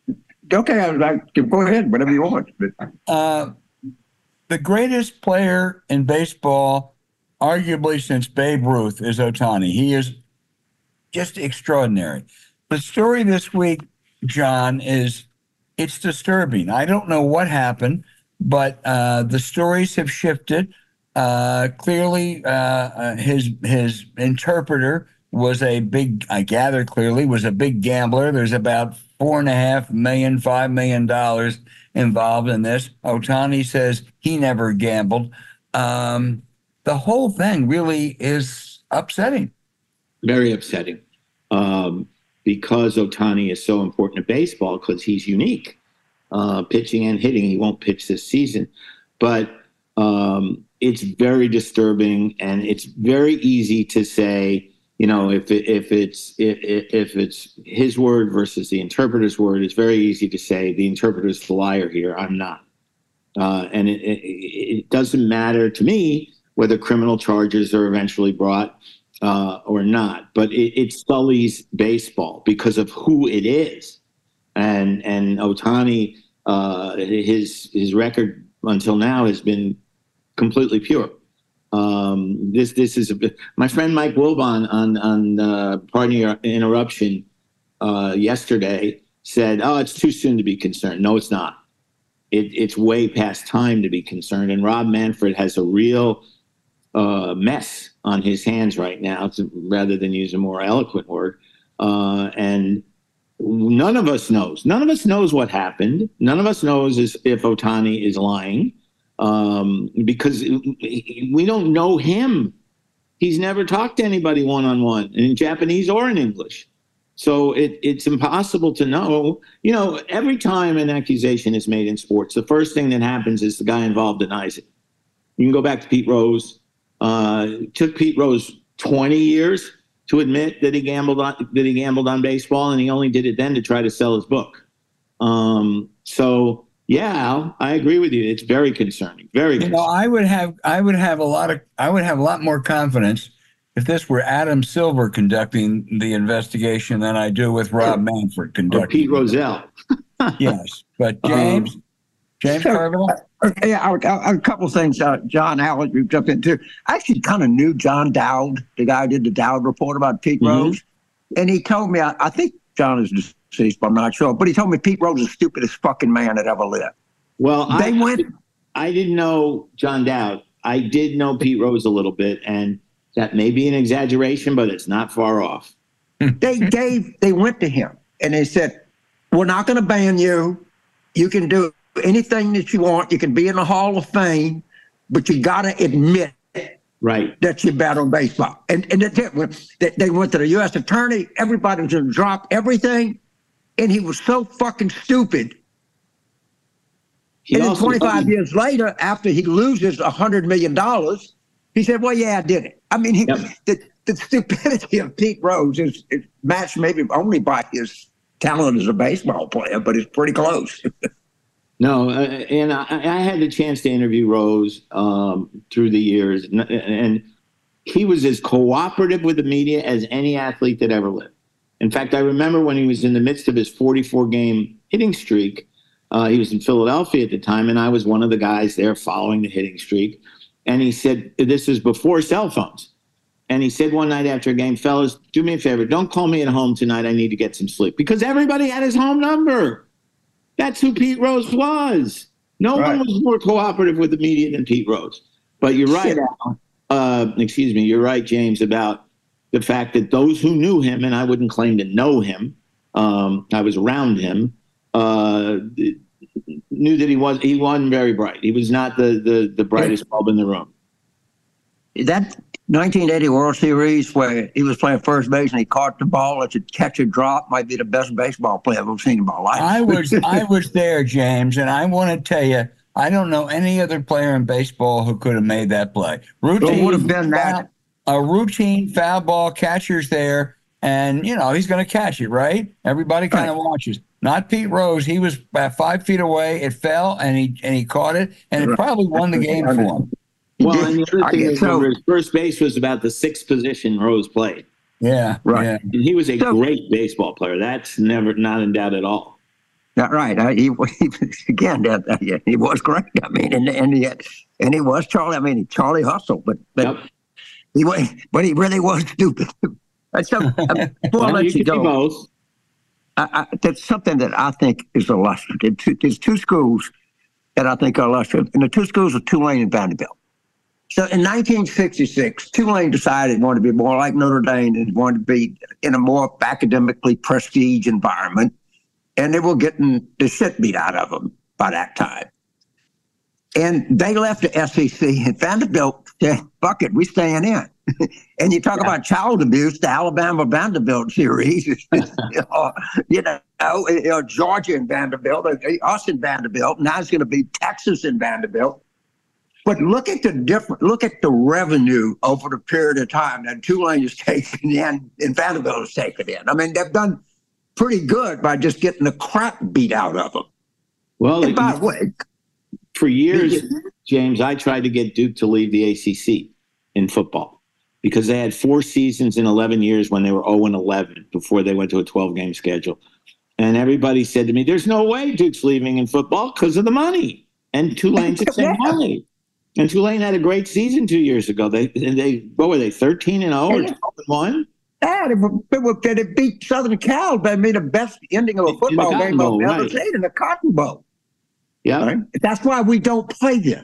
Okay, I, I, go ahead, whatever you want. But Uh, the greatest player in baseball, arguably since Babe Ruth, is Ohtani. He is just extraordinary. The story this week, John, is it's disturbing. I don't know what happened, but uh, the stories have shifted. Uh, clearly, uh, uh, his his interpreter was a big, I gather clearly, was a big gambler. There's about four and a half million, five million dollars involved in this. Ohtani says he never gambled. Um, the whole thing really is upsetting. Very upsetting, um, because Ohtani is so important to baseball because he's unique, uh, pitching and hitting. He won't pitch this season, but um, it's very disturbing, and it's very easy to say, you know, if it, if it's if, if it's his word versus the interpreter's word, it's very easy to say the interpreter's the liar here. I'm not, uh, and it, it, it doesn't matter to me whether criminal charges are eventually brought uh, or not, but it, it sullies baseball because of who it is, and and Ohtani, uh, his his record until now has been completely pure. Um, this this is a, my friend Mike Wilbon on on uh, pardon your interruption uh, yesterday said, "Oh, it's too soon to be concerned." No, it's not. It, it's way past time to be concerned. And Rob Manfred has a real uh, mess on his hands right now, to, rather than use a more eloquent word. Uh, and none of us knows. None of us knows what happened. None of us knows is, if Ohtani is lying. Um, because we don't know him. He's never talked to anybody one-on-one in Japanese or in English. So it, it's impossible to know. You know, every time an accusation is made in sports, the first thing that happens is the guy involved denies it. You can go back to Pete Rose. Uh, it took Pete Rose twenty years to admit that he gambled on that he gambled on baseball, and he only did it then to try to sell his book. Um, so yeah, Al, I agree with you. It's very concerning. Very You concerning. know, I would have I would have a lot of I would have a lot more confidence if this were Adam Silver conducting the investigation than I do with Rob Manfred Or conducting. Pete Rozelle. Yes, but James, Um, James so- Carville. yeah, I, I, a couple of things, uh, John, Howard, you jumped into. I actually kind of knew John Dowd, the guy who did the Dowd report about Pete Mhm. Rose, and he told me, I, I think John is season. I'm not sure, but he told me Pete Rose is the stupidest fucking man that ever lived. Well, They I, went. I didn't know John Dowd. I did know Pete Rose a little bit, and that may be an exaggeration, but it's not far off. They gave. They went to him and they said, "We're not going to ban you. You can do anything that you want. You can be in the Hall of Fame, but you got to admit Right. that you're bad on baseball." And and that's it. When they, they went to the U S attorney. Everybody was going to drop everything, and he was so fucking stupid. He and then also- twenty-five years later, after he loses a hundred million dollars, he said, "Well, yeah, I did it." I mean, he, Yep. the the stupidity of Pete Rose is, is matched maybe only by his talent as a baseball player, but it's pretty close. No, uh, and I, I had the chance to interview Rose um, through the years, and, and he was as cooperative with the media as any athlete that ever lived. In fact, I remember when he was in the midst of his forty-four game hitting streak, uh, he was in Philadelphia at the time, and I was one of the guys there following the hitting streak. And he said, this is before cell phones. And he said one night after a game, "Fellas, do me a favor. Don't call me at home tonight. I need to get some sleep." Because everybody had his home number. That's who Pete Rose was. No Right. one was more cooperative with the media than Pete Rose. But you're right, Shit. Al. Uh, excuse me, you're right, James, about the fact that those who knew him, and I wouldn't claim to know him, um, I was around him, uh, knew that he was he wasn't very bright. He was not the the, the brightest bulb in the room. That nineteen eighty World Series where he was playing first base and he caught the ball, let it catch a drop, might be the best baseball player I've ever seen in my life. I was I was there, James, and I want to tell you, I don't know any other player in baseball who could have made that play. Routine would have been that. a routine foul ball, catcher's there, and you know he's going to catch it, right? Everybody kind of Right. watches. Not Pete Rose. He was about five feet away. It fell, and he and he caught it, and it Right. probably won the game for him. Well, and the other I thing guess is, so. remember, his first base was about the sixth position Rose played. Yeah, Right. yeah. And he was a So- great baseball player. That's never not in doubt at all. Not right. I, he, he again, that, that- yeah, he was great. I mean, and and he had, and he was Charlie. I mean, Charlie hustled, but but Yep. he was, but he really was stupid. And so, uh, before I Well, let you you can be go, both. I, I, that's something that I think is illustrative. Two, there's two schools that I think are illustrative, and the two schools are Tulane and Vanderbilt. So in nineteen sixty-six, Tulane decided it wanted to be more like Notre Dame and wanted to be in a more academically prestige environment, and they were getting the shit beat out of them by that time. And they left the S E C, and Vanderbilt said, "Fuck it, we staying in." And you talk Yeah. about child abuse, the Alabama Vanderbilt series, you know, you know, you know, Georgia and Vanderbilt, uh, us and Vanderbilt. Now it's going to be Texas and Vanderbilt. But look at the different. Look at the revenue over the period of time that Tulane is taking in and Vanderbilt is taking in. I mean, they've done pretty good by just getting the crap beat out of them. Well, And by the way, for years, James, I tried to get Duke to leave the A C C in football because they had four seasons in eleven years when they were oh and eleven before they went to a twelve game schedule. And everybody said to me, "There's no way Duke's leaving in football because of the money." And Tulane's the same Yeah. way. And Tulane had a great season two years ago. They they what were they thirteen and oh or Yeah. twelve and one? yeah, they, were- they, were- they beat Southern Cal. They made the best ending of a In the football Cotton game Bowl, I've ever right. seen in the Cotton Bowl. Yeah, Right? That's why we don't play them.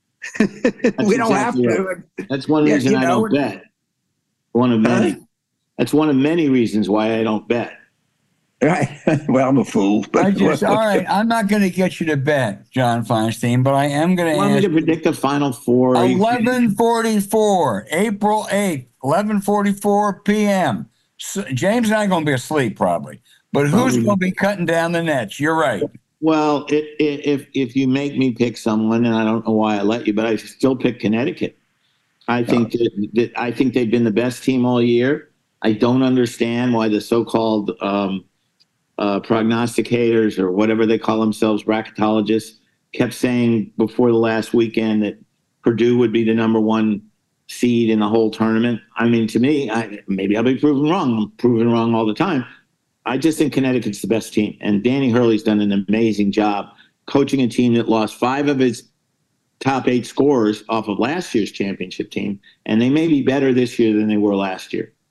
we don't have exactly to. that's one Yeah, reason you I know, don't bet. One of many. That's one of many reasons why I don't bet. Right. Well, I'm a fool. But I just all right. I'm not going to get you to bet, John Feinstein, but I am going You to want me ask. to predict the Final Four? Are you kidding? eleven forty-four, April eighth, eleven forty-four p.m. So James and I are going to be asleep probably, but who's Probably. going to be cutting down the nets? You're right. Well, it, it, if if you make me pick someone, and I don't know why I let you, but I still pick Connecticut. I think that, that I think they've been the best team all year. I don't understand why the so-called um, uh, prognosticators or whatever they call themselves, bracketologists, kept saying before the last weekend that Purdue would be the number one seed in the whole tournament. I mean, to me, I, maybe I'll be proven wrong. I'm proven wrong all the time. I just think Connecticut's the best team. And Danny Hurley's done an amazing job coaching a team that lost five of its top eight scorers off of last year's championship team. And they may be better this year than they were last year.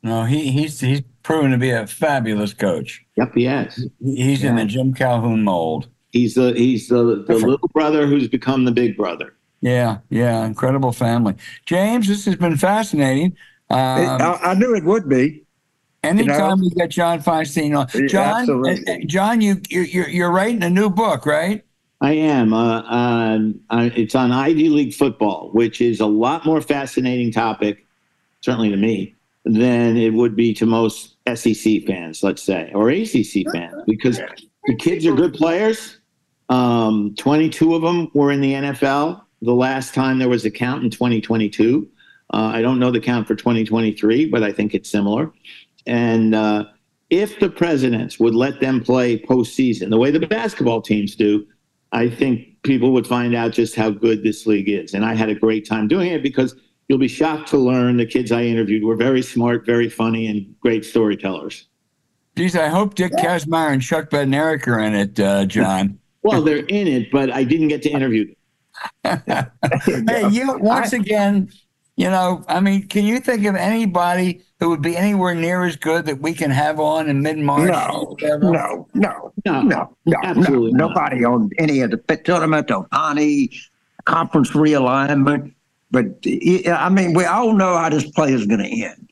No, he he's he's proven to be a fabulous coach. Yep, he has. He- He's in Yeah. the Jim Calhoun mold. He's the he's the, the little brother who's become the big brother. Yeah, yeah, incredible family. James, this has been fascinating. Um, I, I knew it would be. anytime know? we get John Feinstein on, Yeah, John, absolutely. uh, uh, John, you you're you're writing a new book, right? I am. Uh, uh, uh, it's on Ivy League football, which is a lot more fascinating topic, certainly to me, than it would be to most S E C fans, let's say, or A C C fans, because the kids are good players. Um, twenty-two of them were in the N F L. The last time there was a count in twenty twenty-two. Uh, I don't know the count for twenty twenty-three, but I think it's similar. And uh, if the presidents would let them play postseason the way the basketball teams do, I think people would find out just how good this league is. And I had a great time doing it because you'll be shocked to learn the kids I interviewed were very smart, very funny, and great storytellers. Geez, I hope Dick Kazmaier and Chuck Bednarik are in it, uh, John. Well, they're in it, but I didn't get to interview them. Hey, you once again, you know, I mean, can you think of anybody who would be anywhere near as good that we can have on in mid-March? No, no, no, No, no, no, absolutely no. not. Nobody on any of the tournament, Otani, conference realignment. But I mean, we all know how this play is going to end.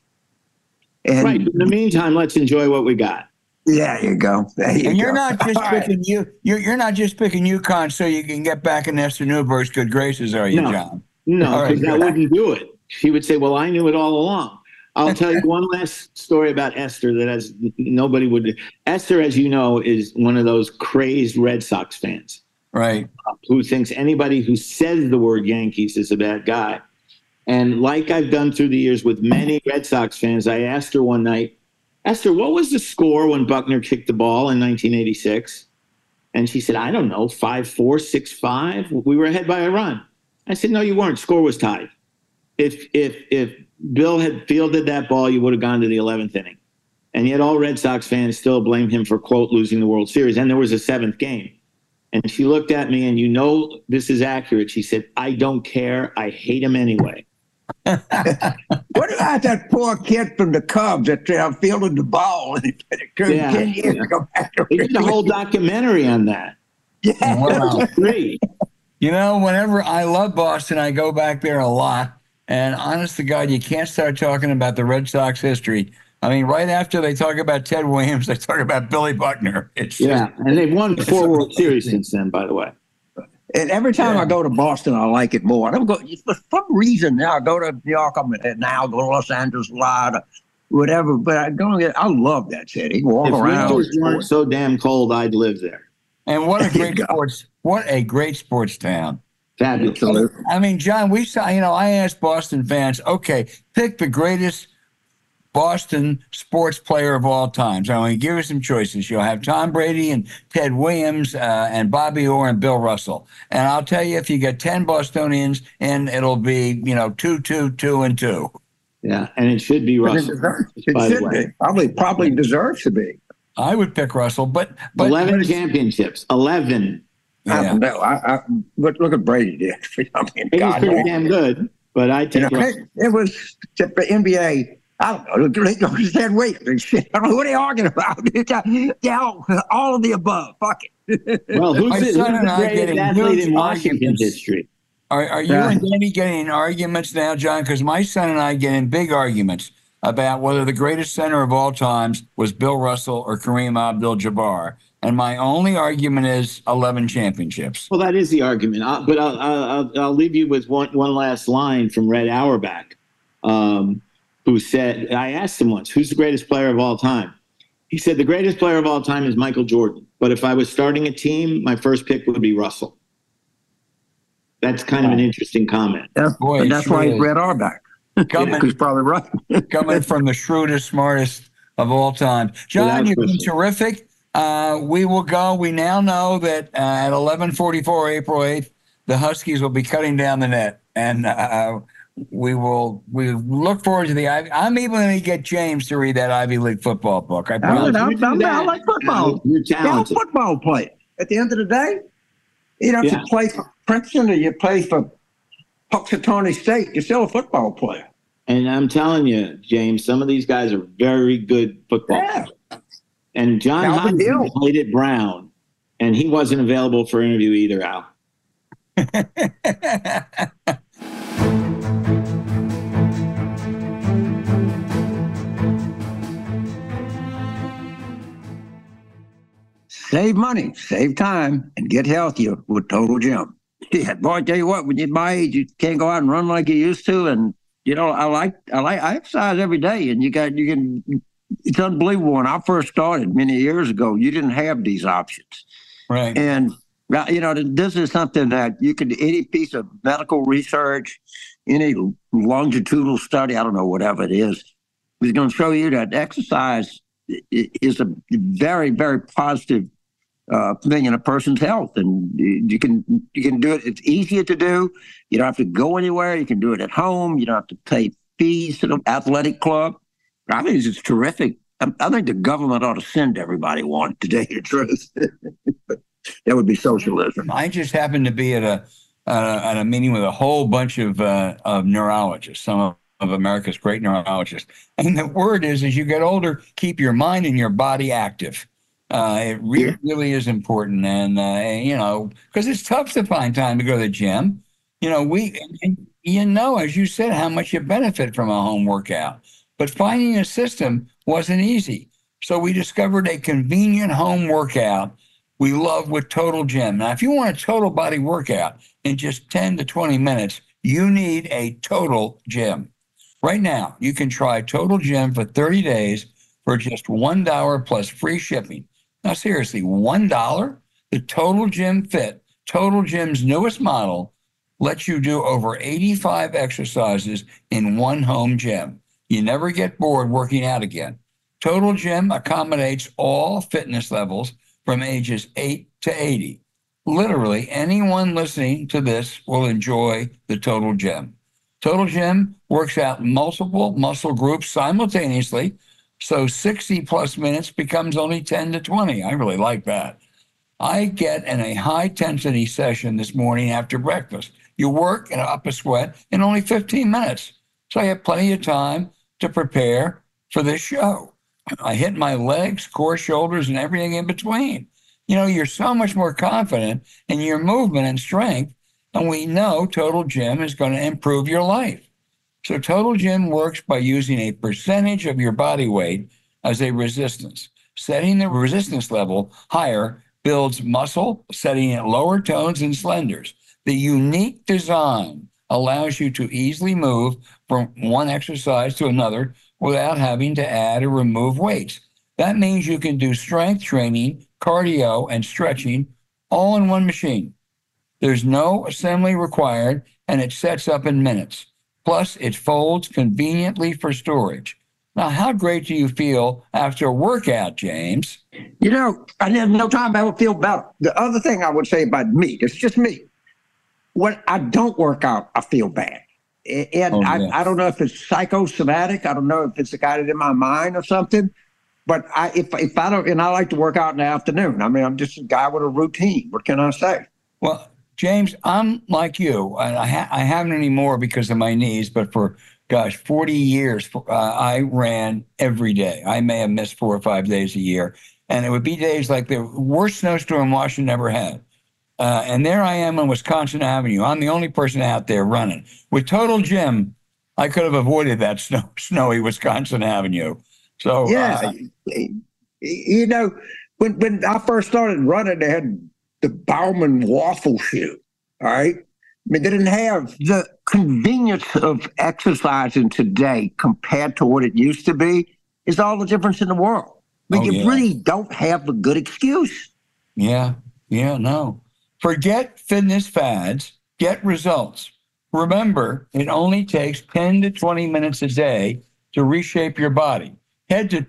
And Right. In the meantime, let's enjoy what we got. there you go. There you And you're go. not just All right. picking you. You're you're not just picking UConn so you can get back in Esther Newberg's good graces, are you, No. John? No, All right, because that good. wouldn't do it. She would say, well, I knew it all along. I'll tell you one last story about Esther that has nobody would. Esther, as you know, is one of those crazed Red Sox fans Right. who thinks anybody who says the word Yankees is a bad guy. And like I've done through the years with many Red Sox fans, I asked her one night, Esther, what was the score when Buckner kicked the ball in nineteen eighty-six? And she said, I don't know, five four, six five. We were ahead by a run. I said, no, you weren't. Score was tied. If if if Bill had fielded that ball, you would have gone to the eleventh inning. And yet all Red Sox fans still blame him for, quote, losing the World Series. And there was a seventh game. And she looked at me, and you know this is accurate. She said, I don't care. I hate him anyway. What about that poor kid from the Cubs that uh, fielded the ball and it took Yeah, ten years yeah. to go back to They did a whole documentary on that. Yeah. Wow. Great. You know, whenever I love Boston, I go back there a lot. And honest to God, you can't start talking about the Red Sox history. I mean, right after they talk about Ted Williams, they talk about Billy Buckner. It's just, Yeah, and they've won four World Series since then, by the way. And every time Yeah. I go to Boston, I like it more. I don't go for some reason now. I go to New York, I'm now go to Los Angeles a lot, or whatever. But I don't. I love that city. Walk If around. winters weren't so damn cold, I'd live there. and what a There you great go. sports, what a great sports town. Fabulous. Absolutely. I mean, John, we saw, you know, I asked Boston fans, okay, pick the greatest Boston sports player of all times. I want to give you some choices. You'll have Tom Brady and Ted Williams uh, and Bobby Orr and Bill Russell. And I'll tell you, if you get ten Bostonians in, it'll be, you know, two, two, two, and two. Yeah, and it should be But It, Russell. deserves, it by the should way. be. Probably, probably deserves to be. I would pick Russell, but but Eleven but- championships. Eleven. I yeah. don't know. I, I look, look at Brady did. I mean, It was God, pretty man. damn good, but I You take know, Russell. it, it was the N B A. I don't know. Look at Ted Williams and shit. I don't know what they arguing about. Yeah, all, all of the above. Fuck it. Well, who's, My the, who's son the and I greatest getting athlete huge in Washington arguments. history? Are, are you Yeah. and Danny getting in arguments now, John? Because my son and I get in big arguments about whether the greatest center of all times was Bill Russell or Kareem Abdul-Jabbar. And my only argument is eleven championships. Well, that is the argument. i but I'll, I'll, I'll leave you with one, one last line from Red Auerbach, um, who said, I asked him once, who's the greatest player of all time? He said, the greatest player of all time is Michael Jordan. But if I was starting a team, my first pick would be Russell. That's kind of an interesting comment. Yeah, Boy, and that's sure why he's is. Red Auerbach. Coming, He's probably right. coming from the shrewdest, smartest of all time. John, Without you've been question. terrific. Uh, we will go. We now know that uh, at eleven forty-four, April eighth, the Huskies will be cutting down the net. And uh, we will we look forward to the Ivy. I'm even going to get James to read that Ivy League football book. I I, promise. I, you do I, I that, like football. You're They're all talented. football players. At the end of the day, you know, if Yeah. you play for Princeton or you play for Puxatawny State, you're still a football player. And I'm telling you, James, some of these guys are very good football Yeah. players. And John Calvin Hodgson Hill. played at Brown, and he wasn't available for interview either, Al. Save money, save time, and get healthier with Total Gym. Yeah, boy, I tell you what, when you're my age, you can't go out and run like you used to. And you know, I like, I like, I exercise every day, and you got, you can. It's unbelievable. When I first started many years ago, you didn't have these options, Right. and you know, this is something that you can any piece of medical research, any longitudinal study, I don't know, whatever it is, is going to show you that exercise is a very, very positive uh, thing in a person's health, and you can you can do it. It's easier to do. You don't have to go anywhere. You can do it at home. You don't have to pay fees to the athletic club. I think it's terrific. I, I think the government ought to send everybody one, to tell you the truth. That would be socialism. I just happened to be at a uh, at a meeting with a whole bunch of uh, of neurologists, some of, of America's great neurologists, and the word is: as you get older, keep your mind and your body active. Uh, it really, Yeah. really is important, and uh, you know, because it's tough to find time to go to the gym. You know, we, and you know, as you said, how much you benefit from a home workout, but finding a system wasn't easy. So we discovered a convenient home workout we love with Total Gym. Now, if you want a total body workout in just ten to twenty minutes, you need a Total Gym. Right now, you can try Total Gym for thirty days for just one dollar plus free shipping. Now, seriously, one dollar? The Total Gym Fit, Total Gym's newest model, lets you do over eighty-five exercises in one home gym. You never get bored working out again. Total Gym accommodates all fitness levels from ages eight to eighty. Literally, anyone listening to this will enjoy the Total Gym. Total Gym works out multiple muscle groups simultaneously, so sixty plus minutes becomes only ten to twenty. I really like that. I get in a high intensity session this morning after breakfast. You work and up a sweat in only fifteen minutes. So I have plenty of time to prepare for this show. I hit my legs, core, shoulders, and everything in between. You know, you're so much more confident in your movement and strength, and we know Total Gym is going to improve your life. So Total Gym works by using a percentage of your body weight as a resistance. Setting the resistance level higher builds muscle, setting it lower tones and slenders. The unique design allows you to easily move from one exercise to another without having to add or remove weights. That means you can do strength training, cardio, and stretching all in one machine. There's no assembly required, and it sets up in minutes. Plus, it folds conveniently for storage. Now, how great do you feel after a workout, James? You know, I have no time I would feel better. The other thing I would say about me, it's just me. When I don't work out, I feel bad. And Oh, I, yeah. I don't know if it's psychosomatic. I don't know if it's got it in my mind or something. But I, if if I don't, and I like to work out in the afternoon. I mean, I'm just a guy with a routine. What can I say? Well, James, I'm like you. And I, ha- I haven't anymore because of my knees, but for, gosh, forty years, uh, I ran every day. I may have missed four or five days a year. And it would be days like the worst snowstorm Washington ever had. Uh, and there I am on Wisconsin Avenue. I'm the only person out there running. With Total Gym, I could have avoided that snow, snowy Wisconsin Avenue. So, Yeah, uh, you know, when when I first started running, they had the Bauman waffle shoe. All right, I mean, they didn't have the convenience of exercising today compared to what it used to be. Is all the difference in the world. I mean, Oh, you yeah. really don't have a good excuse. yeah, yeah, no. Forget fitness fads, get results. Remember, it only takes ten to twenty minutes a day to reshape your body. Head to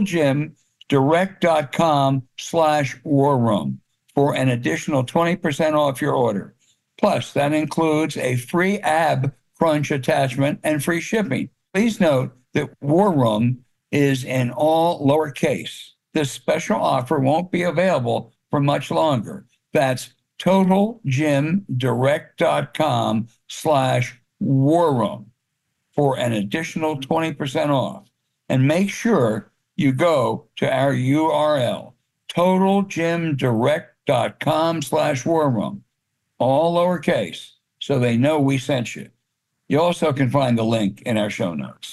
totalgymdirect.com slash war room for an additional twenty percent off your order. Plus, that includes a free ab crunch attachment and free shipping. Please note that War Room is in all lowercase. This special offer won't be available for much longer. That's totalgymdirect.com slash war room for an additional twenty percent off. And make sure you go to our U R L, totalgymdirect.com slash war room, all lowercase, so they know we sent you. You also can find the link in our show notes.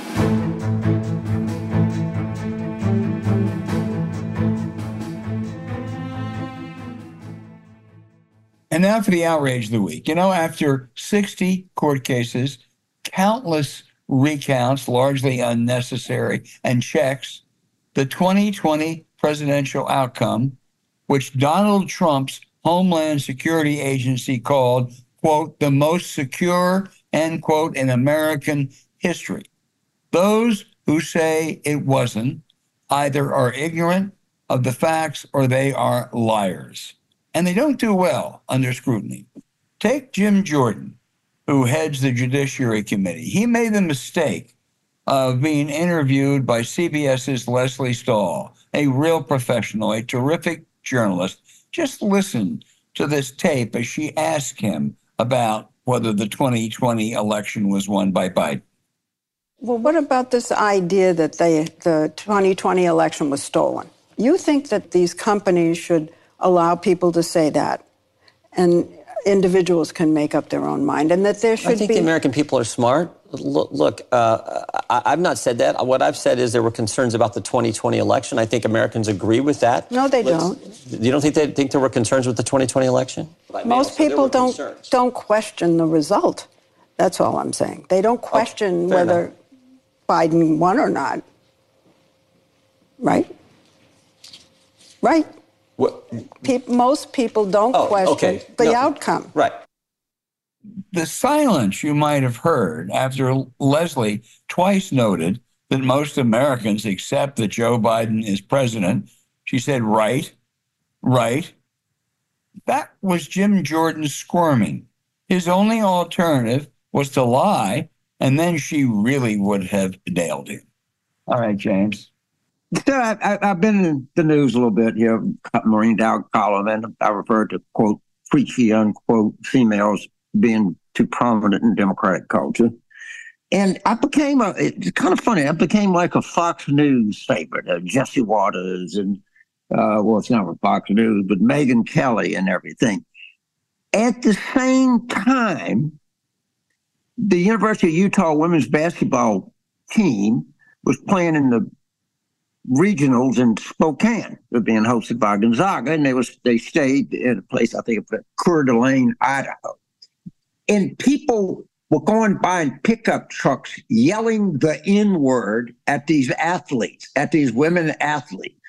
And now for the outrage of the week. You know, after sixty court cases, countless recounts, largely unnecessary, and checks, the twenty twenty presidential outcome, which Donald Trump's Homeland Security Agency called, quote, the most secure, end quote, in American history. Those who say it wasn't either are ignorant of the facts or they are liars. And they don't do well under scrutiny. Take Jim Jordan, who heads the Judiciary Committee. He made the mistake of being interviewed by CBS's Lesley Stahl, a real professional, a terrific journalist. Just listen to this tape as she asked him about whether the twenty twenty election was won by Biden. Well, what about this idea that they, the twenty twenty election was stolen? You think that these companies should allow people to say that, and individuals can make up their own mind, and that there should be... I think be... the American people are smart. Look, look uh, I, I've not said that. What I've said is there were concerns about the twenty twenty election. I think Americans agree with that. No, they Let's, don't. You don't think they think there were concerns with the twenty twenty election? Most people don't concerns. don't question the result. That's all I'm saying. They don't question okay, whether enough. Biden won or not. Right? Right. Pe- most people don't oh, question okay. the no. outcome. Right. The silence you might have heard after Lesley twice noted that most Americans accept that Joe Biden is president. She said, right, right. That was Jim Jordan squirming. His only alternative was to lie, and then she really would have nailed him. All right, James. So I, I, I've been in the news a little bit here, Maureen Dowd column, and I referred to, quote, preachy, unquote, females being too prominent in Democratic culture. And I became a, it's kind of funny, I became like a Fox News favorite, uh, Jesse Waters and, uh, well, it's not with Fox News, but Megyn Kelly and everything. At the same time, the University of Utah women's basketball team was playing in the regionals in Spokane. They're being hosted by Gonzaga, and they was they stayed in a place, I think, of Coeur d'Alene, Idaho. And people were going by in pickup trucks yelling the N-word at these athletes, at these women athletes.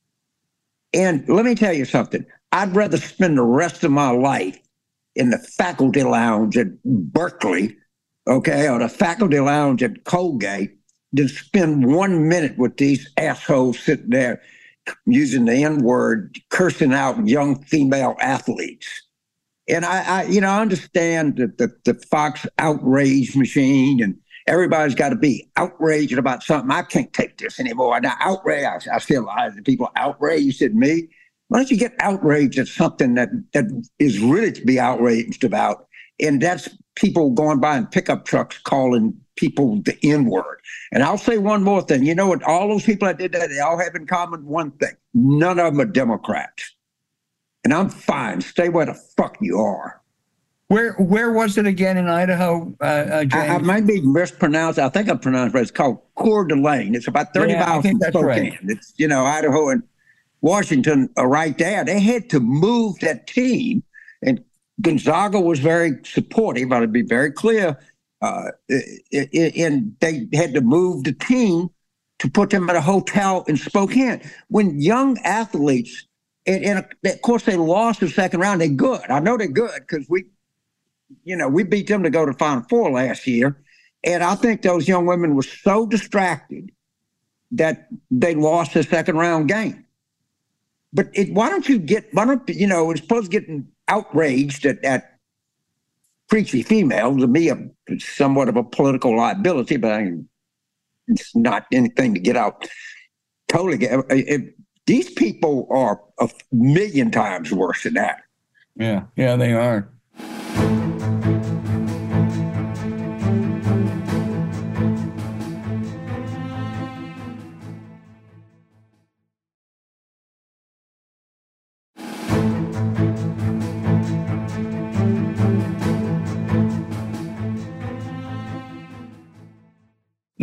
And let me tell you something. I'd rather spend the rest of my life in the faculty lounge at Berkeley, okay, or the faculty lounge at Colgate, to spend one minute with these assholes sitting there using the N-word, cursing out young female athletes. And I, I you know, I understand that the, the Fox outrage machine and everybody's got to be outraged about something. I can't take this anymore. Now, outrage, I, I feel like people outraged at me. Why don't you get outraged at something that, that is really to be outraged about? And that's people going by in pickup trucks calling people the N-word. And I'll say one more thing. You know what? All those people that did that, they all have in common one thing. None of them are Democrats. And I'm fine. Stay where the fuck you are. Where where was it again in Idaho, uh, uh, James? I, I might be mispronounced. I think I pronounced it right. It's called Coeur d'Alene. It's about thirty yeah, miles from Spokane. Right. It's, you know, Idaho and Washington are right there. They had to move that team. And Gonzaga was very supportive. I'll be very clear. Uh, and they had to move the team to put them at a hotel in Spokane. When young athletes, and, and of course they lost the second round, they're good. I know they're good because we, you know, we beat them to go to Final Four last year. And I think those young women were so distracted that they lost the second round game. But it, why don't you get, why don't, you know, it's supposed to get outraged at, at preachy females. To me, a, somewhat of a political liability, but I, it's not anything to get out totally. Get, it, these people are a million times worse than that. Yeah, yeah, they are.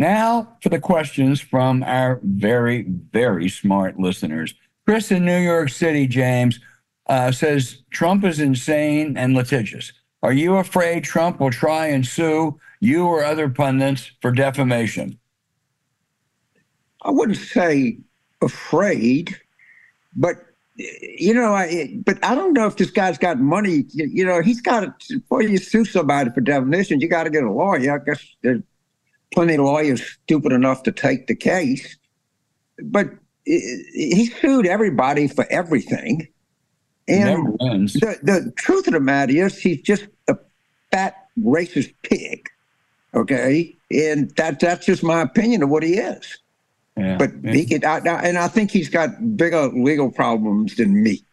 Now for the questions from our very, very smart listeners. Chris in New York City, James, uh, says Trump is insane and litigious. Are you afraid Trump will try and sue you or other pundits for defamation? I wouldn't say afraid, but you know, I but I don't know if this guy's got money. You, you know, he's got to, before you sue somebody for defamation, you got to get a lawyer. I guess there's plenty of lawyers stupid enough to take the case, but he sued everybody for everything. And the, the truth of the matter is, he's just a fat racist pig. Okay, and that that's just my opinion of what he is. Yeah, but yeah. he could, I, I, and I think he's got bigger legal problems than me.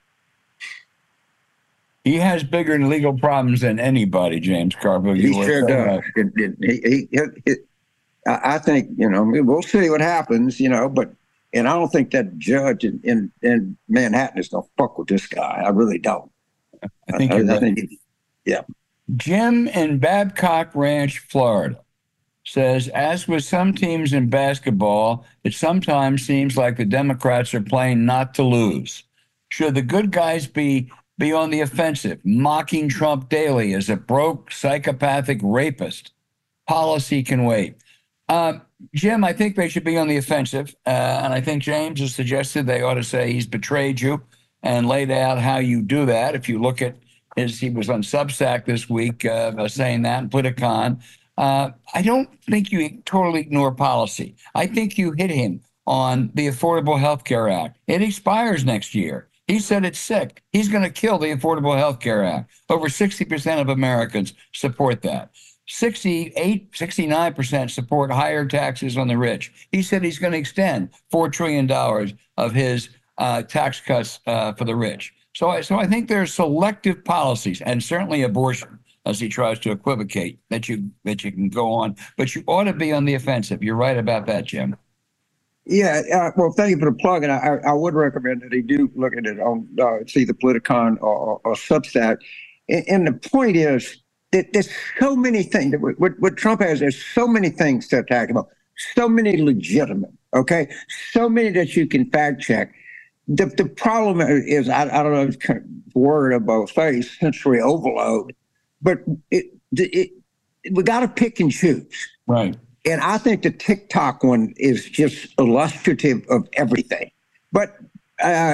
He has bigger legal problems than anybody, James Carville. He sure does. It, it, he, he, it, I think, you know, we'll see what happens, you know, but, and I don't think that judge in, in, in Manhattan is going to fuck with this guy. I really don't. I think, I, you're I right. think he, yeah. Jim in Babcock Ranch, Florida, says, as with some teams in basketball, it sometimes seems like the Democrats are playing not to lose. Should the good guys be be on the offensive, mocking Trump daily as a broke, psychopathic rapist? Policy can wait. Uh, Jim, I think they should be on the offensive, uh, and I think James has suggested they ought to say he's betrayed you and laid out how you do that. If you look at his, he was on Substack this week uh, saying that, and Politicon. Uh, I don't think you totally ignore policy. I think you hit him on the Affordable Health Care Act. It expires next year. He said it's sick. He's going to kill the Affordable Health Care Act. Over sixty percent of Americans support that. sixty-eight, sixty-nine percent support higher taxes on the rich. He said he's going to extend four trillion dollars of his uh, tax cuts uh, for the rich. So I, so I think there's selective policies, and certainly abortion, as he tries to equivocate, that you that you can go on. But you ought to be on the offensive. You're right about that, Jim. Yeah, uh, well, thank you for the plug, and I, I would recommend that he do look at it on uh, see the Politicon or, or, or Substack. And, and the point is that there's so many things. That what, what Trump has, there's so many things to attack about, so many legitimate, okay, so many that you can fact check. The the problem is, I, I don't know, it's kind of word about face, sensory overload, but it, it, it we got to pick and choose. Right. And I think the TikTok one is just illustrative of everything. But, uh,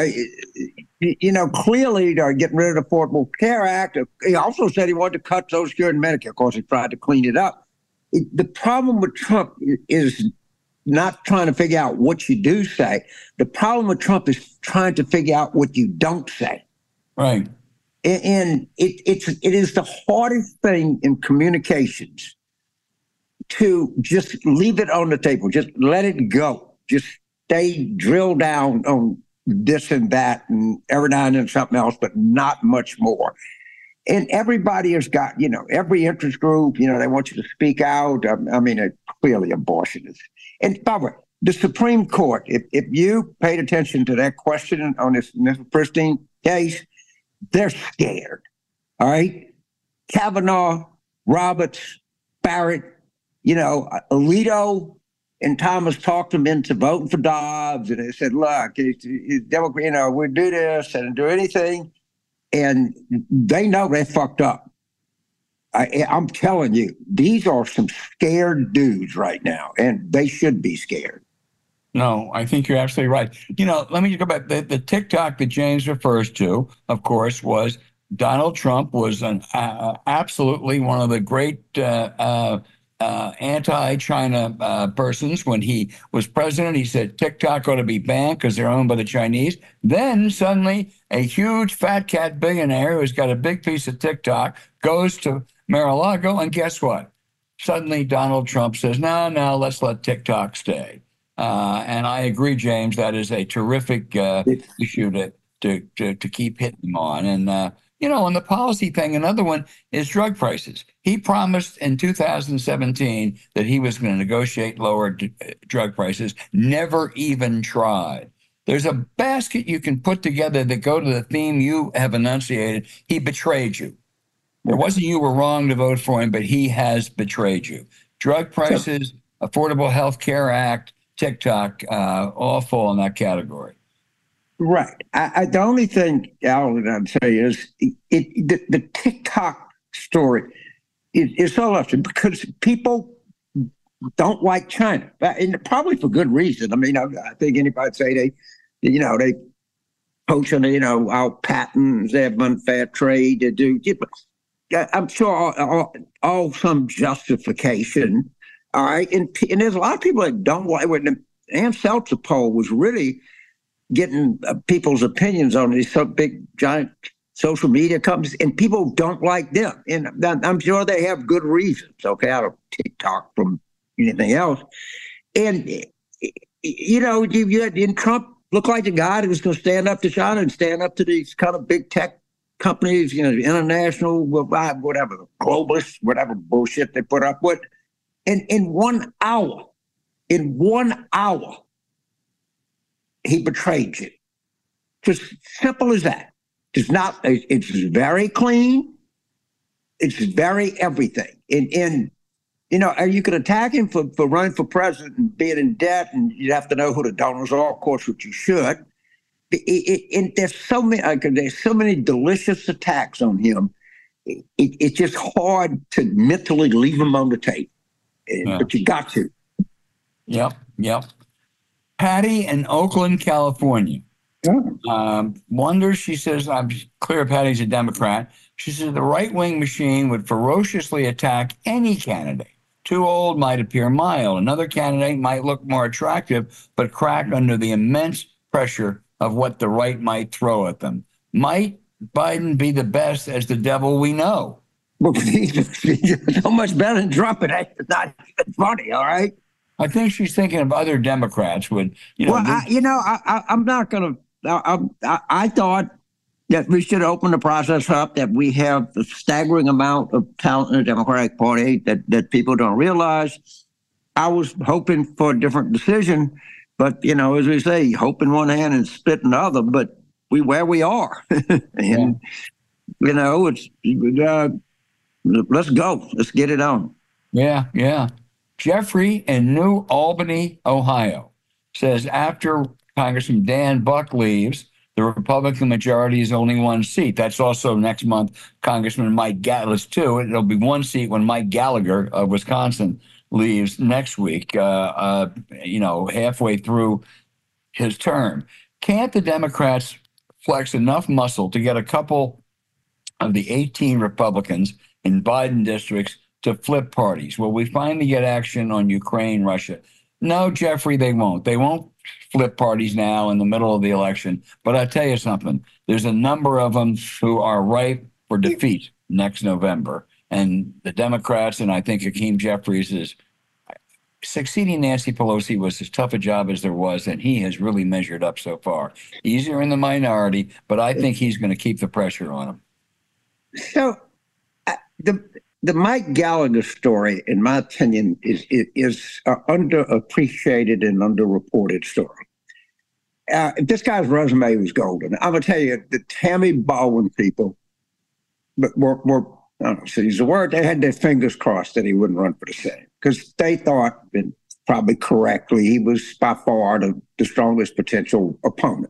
you know, clearly they're getting rid of the Affordable Care Act. He also said he wanted to cut Social Security and Medicare. Of course, he tried to clean it up. It, the problem with Trump is not trying to figure out what you do say. The problem with Trump is trying to figure out what you don't say. Right. And, and it, it's, it is the hardest thing in communications to just leave it on the table, just let it go, just stay drilled down on this and that and every now and then something else, but not much more. And everybody has got, you know, every interest group, you know, they want you to speak out. I, I mean, it, clearly abortion is. And by the way, the Supreme Court, if, if you paid attention to that question on this Pristine case, they're scared. All right. Kavanaugh, Roberts, Barrett, you know, Alito and Thomas talked them into voting for Dobbs, and they said, "Look, it's, it's Democrat, you know, we'll do this and do anything," and they know they fucked up. I, I'm telling you, these are some scared dudes right now, and they should be scared. No, I think you're absolutely right. You know, let me go back. The, the TikTok that James refers to, of course, was Donald Trump was an uh, absolutely one of the great. Uh, uh, Uh, anti-China uh, persons. When he was president, he said TikTok ought to be banned because they're owned by the Chinese. Then suddenly a huge fat cat billionaire who's got a big piece of TikTok goes to Mar-a-Lago, and guess what? Suddenly Donald Trump says, no, no, let's let TikTok stay. Uh, and I agree, James, that is a terrific uh, issue to, to, to, to keep hitting them on. And, uh, you know, on the policy thing, another one is drug prices. He promised in two thousand seventeen that he was going to negotiate lower d- drug prices, never even tried. There's a basket you can put together that go to the theme you have enunciated. He betrayed you. It wasn't you were wrong to vote for him, but he has betrayed you. Drug prices, Affordable Health Care Act, TikTok, uh, all fall in that category. Right. I, I, the only thing, Alan, I'd say is it, it the, the TikTok story is, is so interesting because people don't like China, and probably for good reason. I mean, I, I think anybody say they, you know, they poaching, you know, out patents, they have unfair trade, to do. I'm sure all, all, all some justification. All right, and, and there's a lot of people that don't like. When the Ann Seltzer poll was really getting uh, people's opinions on these so big, giant social media companies, and people don't like them. And I'm sure they have good reasons. Okay, out of TikTok from anything else. And you know, you, you had in Trump looked like the guy that was going to stand up to China and stand up to these kind of big tech companies, you know, international, whatever, globalists, whatever bullshit they put up with. And in one hour, in one hour, he betrayed you. Just simple as that. It's not. It's very clean. It's very everything. And and you know, you could attack him for, for running for president and being in debt, and you'd have to know who the donors are, of course, which you should. It, it, and there's so many. Like, there's so many delicious attacks on him. It, it, it's just hard to mentally leave him on the table. Yeah. But you got to. Yep, yep. Patty in Oakland, California. Yeah. Um, wonders, she says, I'm clear Patty's a Democrat. She says the right-wing machine would ferociously attack any candidate. Too old might appear mild. Another candidate might look more attractive, but crack under the immense pressure of what the right might throw at them. Might Biden be the best as the devil we know? Well, he's so much better than Trump. It's not funny, all right? I think she's thinking of other Democrats would, you know. Well, I, you know, I, I, I'm not going to. I, I, I thought that we should open the process up, that we have a staggering amount of talent in the Democratic Party that, that people don't realize. I was hoping for a different decision, but, you know, as we say, hope in one hand and spit in the other, but we where we are. and, yeah. you know, it's uh, let's go. Let's get it on. Yeah, yeah. Jeffrey in New Albany, Ohio, says after Congressman Dan Buck leaves, the Republican majority is only one seat. That's also next month, Congressman Mike Gallagher, too. It'll be one seat when Mike Gallagher of Wisconsin leaves next week, uh, uh, you know, halfway through his term. Can't the Democrats flex enough muscle to get a couple of the eighteen Republicans in Biden districts to flip parties? Will we finally get action on Ukraine, Russia? No, Jeffrey, they won't. They won't flip parties now in the middle of the election. But I tell you something, there's a number of them who are ripe for defeat next November. And the Democrats, and I think Hakeem Jeffries is succeeding Nancy Pelosi was as tough a job as there was, and he has really measured up so far. Easier in the minority, but I think he's going to keep the pressure on him. So uh, the the Mike Gallagher story, in my opinion, is is, is an underappreciated and underreported story. Uh, this guy's resume was golden. I'm gonna tell you, the Tammy Baldwin people, but were, were I don't know, so use the word, they had their fingers crossed that he wouldn't run for the Senate because they thought, and probably correctly, he was by far the, the strongest potential opponent.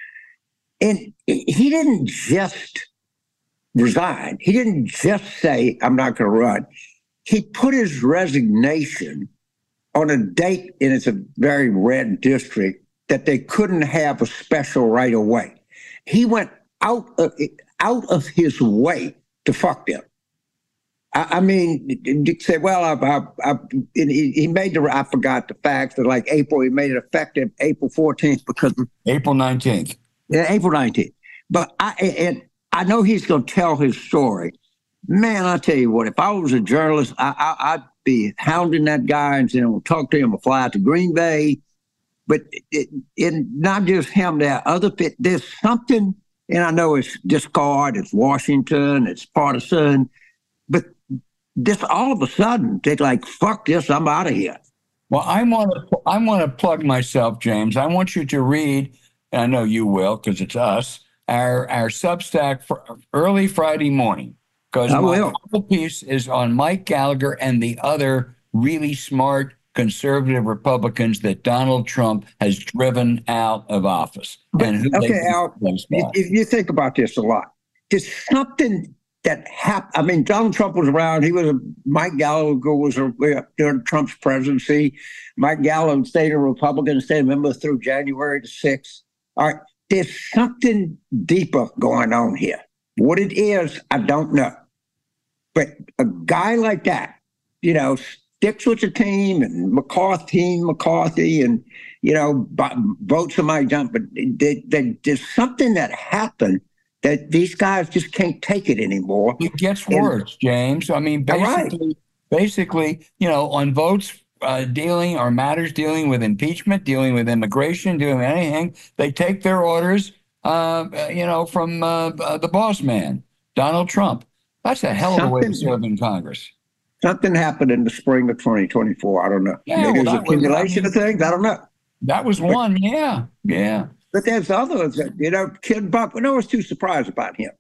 And he didn't just resign. He didn't just say, I'm not going to run. He put his resignation on a date, and it's a very red district, that they couldn't have a special right away. He went out of, out of his way to fuck them. I, I mean, you say, well, I, I, I, he made the, I forgot the facts, but like April, he made it effective April fourteenth because. April nineteenth. Yeah, April nineteenth. But I, and I know he's going to tell his story. Man, I tell you what, if I was a journalist, I, I, I'd be hounding that guy and saying, "We'll talk to him, we'll fly out to Green Bay." But it, it, not just him, there are other, there's something, and I know it's discard, it's Washington, it's partisan, but this all of a sudden, they're like, fuck this, I'm out of here. Well, I want to I want to plug myself, James. I want you to read, and I know you will because it's us, our our Substack for early Friday morning. Because my whole piece is on Mike Gallagher and the other really smart conservative Republicans that Donald Trump has driven out of office. But, and who they okay, Al, replaced by. if if you think about this a lot, there's something that happened. I mean, Donald Trump was around. He was a, Mike Gallagher was a, during Trump's presidency. Mike Gallagher stayed a Republican, stayed a member through January the sixth. All right, there's something deeper going on here. What it is, I don't know. But a guy like that, you know, sticks with the team and McCarthy, McCarthy, and, you know, vote somebody down. But they, they, there's something that happened that these guys just can't take it anymore. It gets And- worse, James. I mean, All right. basically, basically, you know, on votes uh, dealing or matters dealing with impeachment, dealing with immigration, dealing with anything, they take their orders, uh, you know, from uh, uh, the boss man, Donald Trump. That's a hell of a way to Something- serve in Congress. Something happened in the spring of twenty twenty-four. I don't know. Yeah, Maybe well, it was that a was- accumulation I of things. I don't know. That was one, yeah, yeah. But there's others that, you know, Kid Buck, no one's too surprised about him.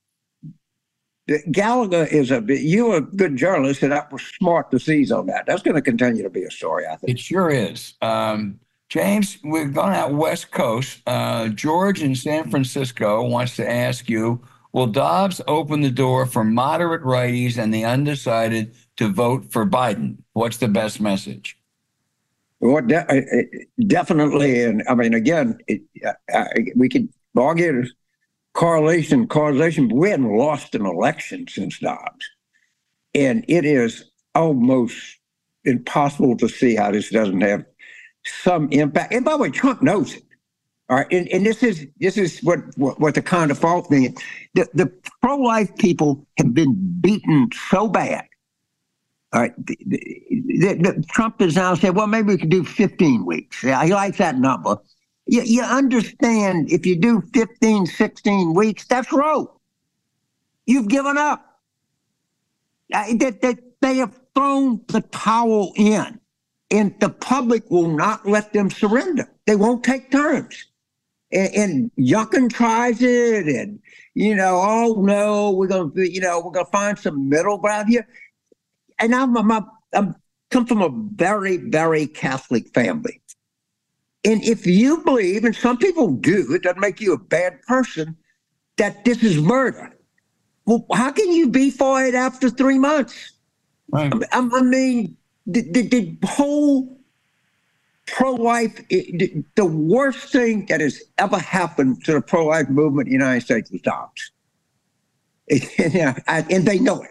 The Gallagher is a, you were a good journalist, and that was smart to seize on that. That's going to continue to be a story, I think. It sure is. Um, James, we're going out West Coast. Uh, George in San Francisco wants to ask you, will Dobbs open the door for moderate righties and the undecided to vote for Biden? What's the best message? Well, de- uh, definitely, and I mean, again, it, uh, uh, we could argue there's correlation, causation, but we hadn't lost an election since Dobbs. And it is almost impossible to see how this doesn't have some impact. And by the way, Trump knows it. All right, and, and this is this is what, what, what the kind of fault thing is. The, the pro-life people have been beaten so bad. All right, the, the, the, the, Trump has now said, well, maybe we could do fifteen weeks. Yeah, he likes that number. You, you understand, if you do fifteen, sixteen weeks, that's Roe. You've given up. Uh, that, that they have thrown the towel in, and the public will not let them surrender. They won't take terms. And, and Yuckin tries it, and, you know, oh, no, we're going to, you know, we're going to find some middle ground here. And I'm, I'm, I'm come from a very, very Catholic family. And if you believe, and some people do, it doesn't make you a bad person, that this is murder. Well, how can you be for it after three months? Right. I, I mean, the, the, the whole pro-life, the, the worst thing that has ever happened to the pro-life movement in the United States was Dobbs. And, and they know it.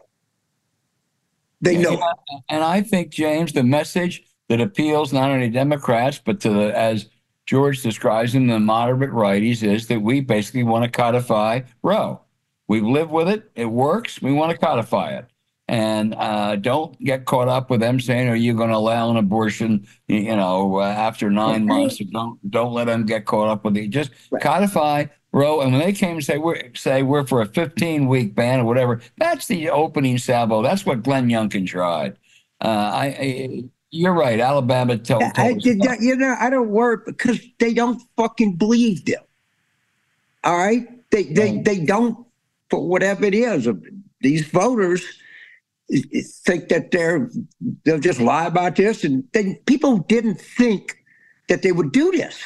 They know Yeah, it. and I think, James, the message that appeals not only to Democrats, but to the, as George describes them, the moderate righties, is that we basically want to codify Roe. We live with it. It works. We want to codify it. And uh, don't get caught up with them saying, are you going to allow an abortion, you know, uh, after nine months? Or don't don't let them get caught up with it. Just Right. codify Roe. And when they came and say we're say we're for a fifteen week ban or whatever, that's the opening salvo. That's what Glenn Youngkin tried. Uh, I, I you're right. Alabama told, I, told us did about that, you know, I don't worry because they don't fucking believe them. All right, they they Right. they don't, for whatever it is. These voters think that they're they'll just lie about this, and then people didn't think that they would do this.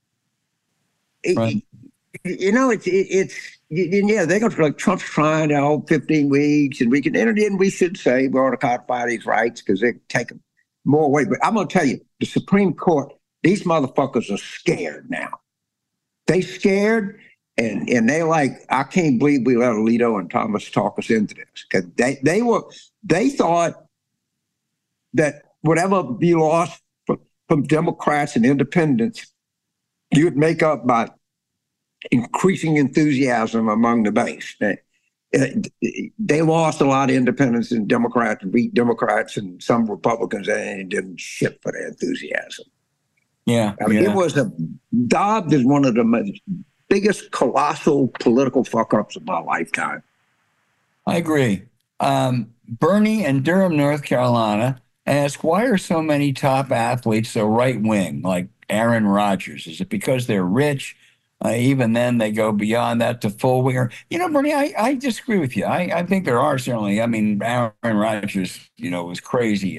It- Right. You know, it's it, it's yeah. They're going to like Trump's trying to hold fifteen weeks, and we can and then we should say we ought to codify these rights because they take them more away. But I'm going to tell you, the Supreme Court, these motherfuckers are scared now. They scared, and and they like, I can't believe we let Alito and Thomas talk us into this because they they were they thought that whatever you lost from, from Democrats and independents, you'd make up by increasing enthusiasm among the base. They, they lost a lot of independents and Democrats and beat Democrats and some Republicans, and it didn't shit for their enthusiasm. yeah, I mean, yeah. it was a Dobbs is one of the most, biggest colossal political fuck ups of my lifetime. I agree. Um, Bernie in Durham, North Carolina, asked, why are so many top athletes so right wing, like Aaron Rodgers? Is it because they're rich? Uh, even then, they go beyond that to full winger. You know, Bernie, I, I disagree with you. I, I think there are certainly. I mean, Aaron Rodgers, you know, was crazy. Uh,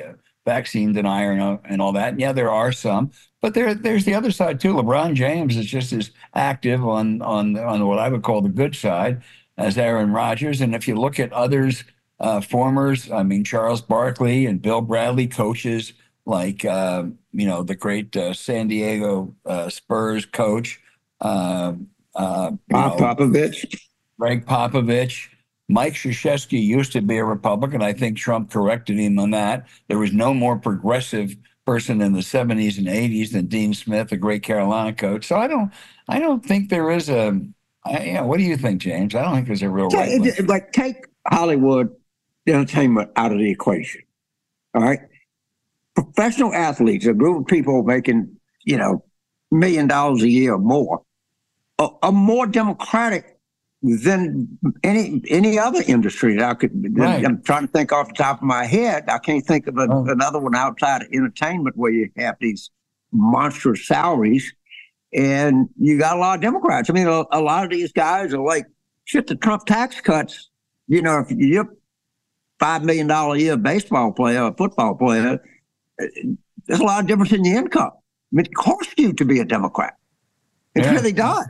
vaccine denier and, all- and all that. And yeah, there are some, but there there's the other side too. LeBron James is just as active on on on what I would call the good side as Aaron Rodgers. And if you look at others, uh, formers, I mean Charles Barkley and Bill Bradley, coaches like uh, you know the great uh, San Diego uh, Spurs coach, uh, uh, you Bob know, Popovich. Greg Popovich. Mike Krzyzewski used to be a Republican. I think Trump corrected him on that. There was no more progressive person in the seventies and eighties than Dean Smith, the great Carolina coach. So I don't, I don't think there is a. I, you know, what do you think, James? I don't think there's a real right. Take, like take Hollywood entertainment out of the equation. All right, professional athletes, a group of people making you know million dollars a year or more, are, are more democratic than any any other industry that I could. Right. I'm trying to think off the top of my head. I can't think of a, Oh. another one outside of entertainment where you have these monstrous salaries, and you got a lot of Democrats. I mean, a, a lot of these guys are like, shit, the Trump tax cuts. You know, if you're five million dollar a year baseball player or football player, there's a lot of difference in your income. I mean, it costs you to be a Democrat. It Yeah. really does.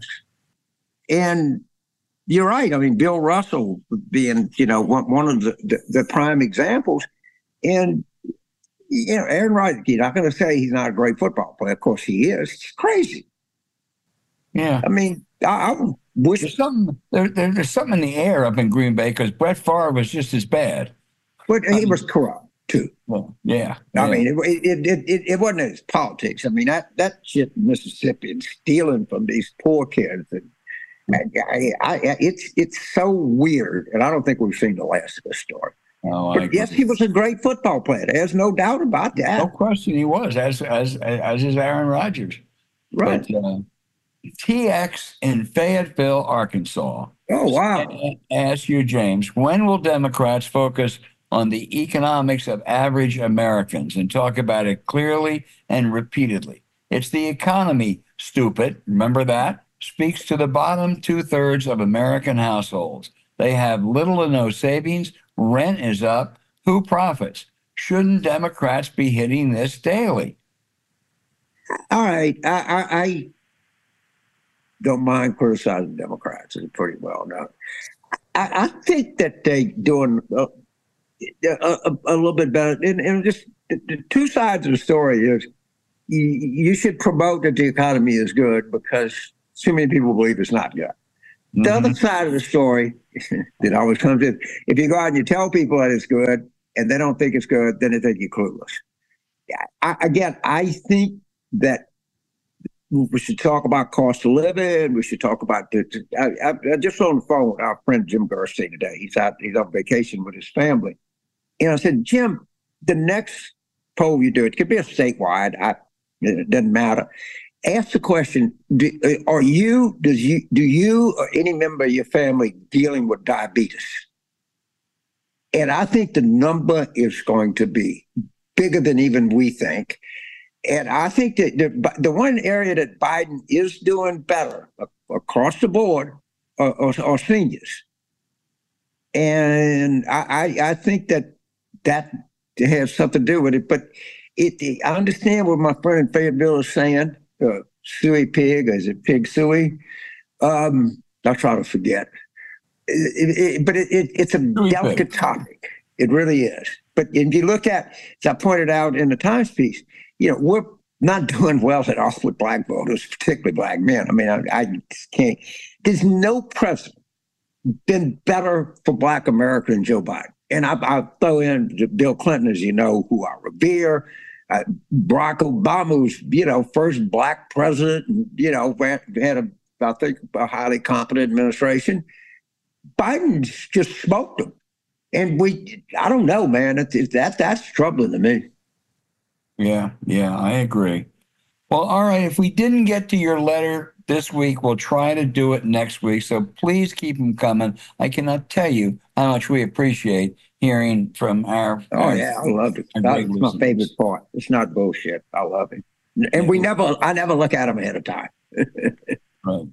And you're right. I mean, Bill Russell being, you know, one, one of the, the, the prime examples. And, you know, Aaron Rodgers, you're not going to say he's not a great football player. Of course he is. It's crazy. Yeah. I mean, I, I wish. There's something there, there, there's something in the air up in Green Bay because Brett Favre was just as bad. But he was corrupt, too. Well, yeah. I yeah. mean, it, it, it, it, it wasn't his politics. I mean, that, that shit in Mississippi and stealing from these poor kids. And, I, I, I, it's it's so weird, and I don't think we've seen the last of this story. Oh, I But agree. yes, he was a great football player. There's no doubt about that. No question, he was as as as is Aaron Rodgers. Right. But, uh, T X in Fayetteville, Arkansas. Oh, wow. Ask you, James, when will Democrats focus on the economics of average Americans and talk about it clearly and repeatedly? It's the economy, stupid. Remember that? Speaks to the bottom two-thirds of American households. They have little to no savings. Rent is up. Who profits? Shouldn't Democrats be hitting this daily? All right. I, I, I don't mind criticizing Democrats. It's pretty well known. I, I think that they're doing a, a, a little bit better. And, and just the, the two sides of the story is you, you should promote that the economy is good because too many people believe it's not good. The Mhm. other side of the story that always comes in, if you go out and you tell people that it's good and they don't think it's good, then they think you're clueless. I, again, I think that we should talk about cost of living. We should talk about the. I, I, I just on the phone with our friend Jim Gerstein today. He's out. He's on vacation with his family, and I said, Jim, the next poll you do, it could be a statewide. I, it doesn't matter. Ask the question: do, Are you? Does you? Do you or any member of your family dealing with diabetes? And I think the number is going to be bigger than even we think. And I think that the, the one area that Biden is doing better across the board are, are, are seniors. And I, I, I think that that has something to do with it. But it, I understand what my friend in Fayetteville is saying. Uh, Suey Pig, is it Pig Suey? Um, I'll try to forget. It, it, but it, it, it's a Suey delicate Pig. topic. It really is. But if you look at, as I pointed out in the Times piece, you know, we're not doing well at all with black voters, particularly black men. I mean, I, I just can't. There's no president been better for black America than Joe Biden. And I, I throw in Bill Clinton, as you know, who I revere. Uh, Barack Obama was, you know, first black president, and, you know, had a, I think, a highly competent administration. Biden's just smoked him. And we, I don't know, man. It's, it's, that that's troubling to me. Yeah, yeah, I agree. Well, all right. If we didn't get to your letter this week, we'll try to do it next week. So please keep them coming. I cannot tell you how much we appreciate hearing from our. Oh our, yeah, I love it. our That's great my listeners. favorite part. It's not bullshit. I love it. And we never, I never look at them ahead of time. Right.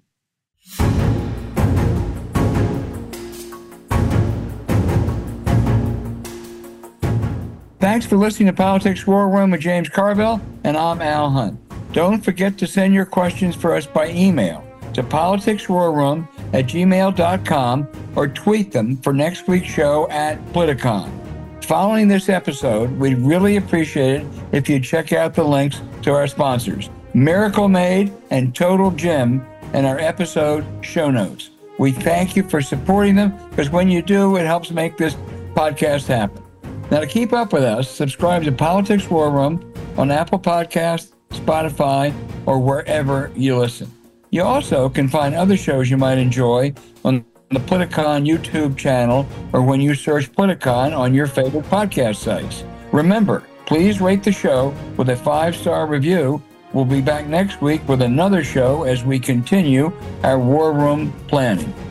Thanks for listening to Politics War Room with James Carville, and I'm Al Hunt. Don't forget to send your questions for us by email to politicswarroom at gmail dot com or tweet them for next week's show at Politicon. Following this episode, we'd really appreciate it if you'd check out the links to our sponsors, Miracle Made and Total Gym, in our episode show notes. We thank you for supporting them, because when you do, it helps make this podcast happen. Now, to keep up with us, subscribe to Politics War Room on Apple Podcasts, Spotify, or wherever you listen. You also can find other shows you might enjoy on the Politicon YouTube channel, or when you search Politicon on your favorite podcast sites. Remember, please rate the show with a five-star review. We'll be back next week with another show as we continue our War Room planning.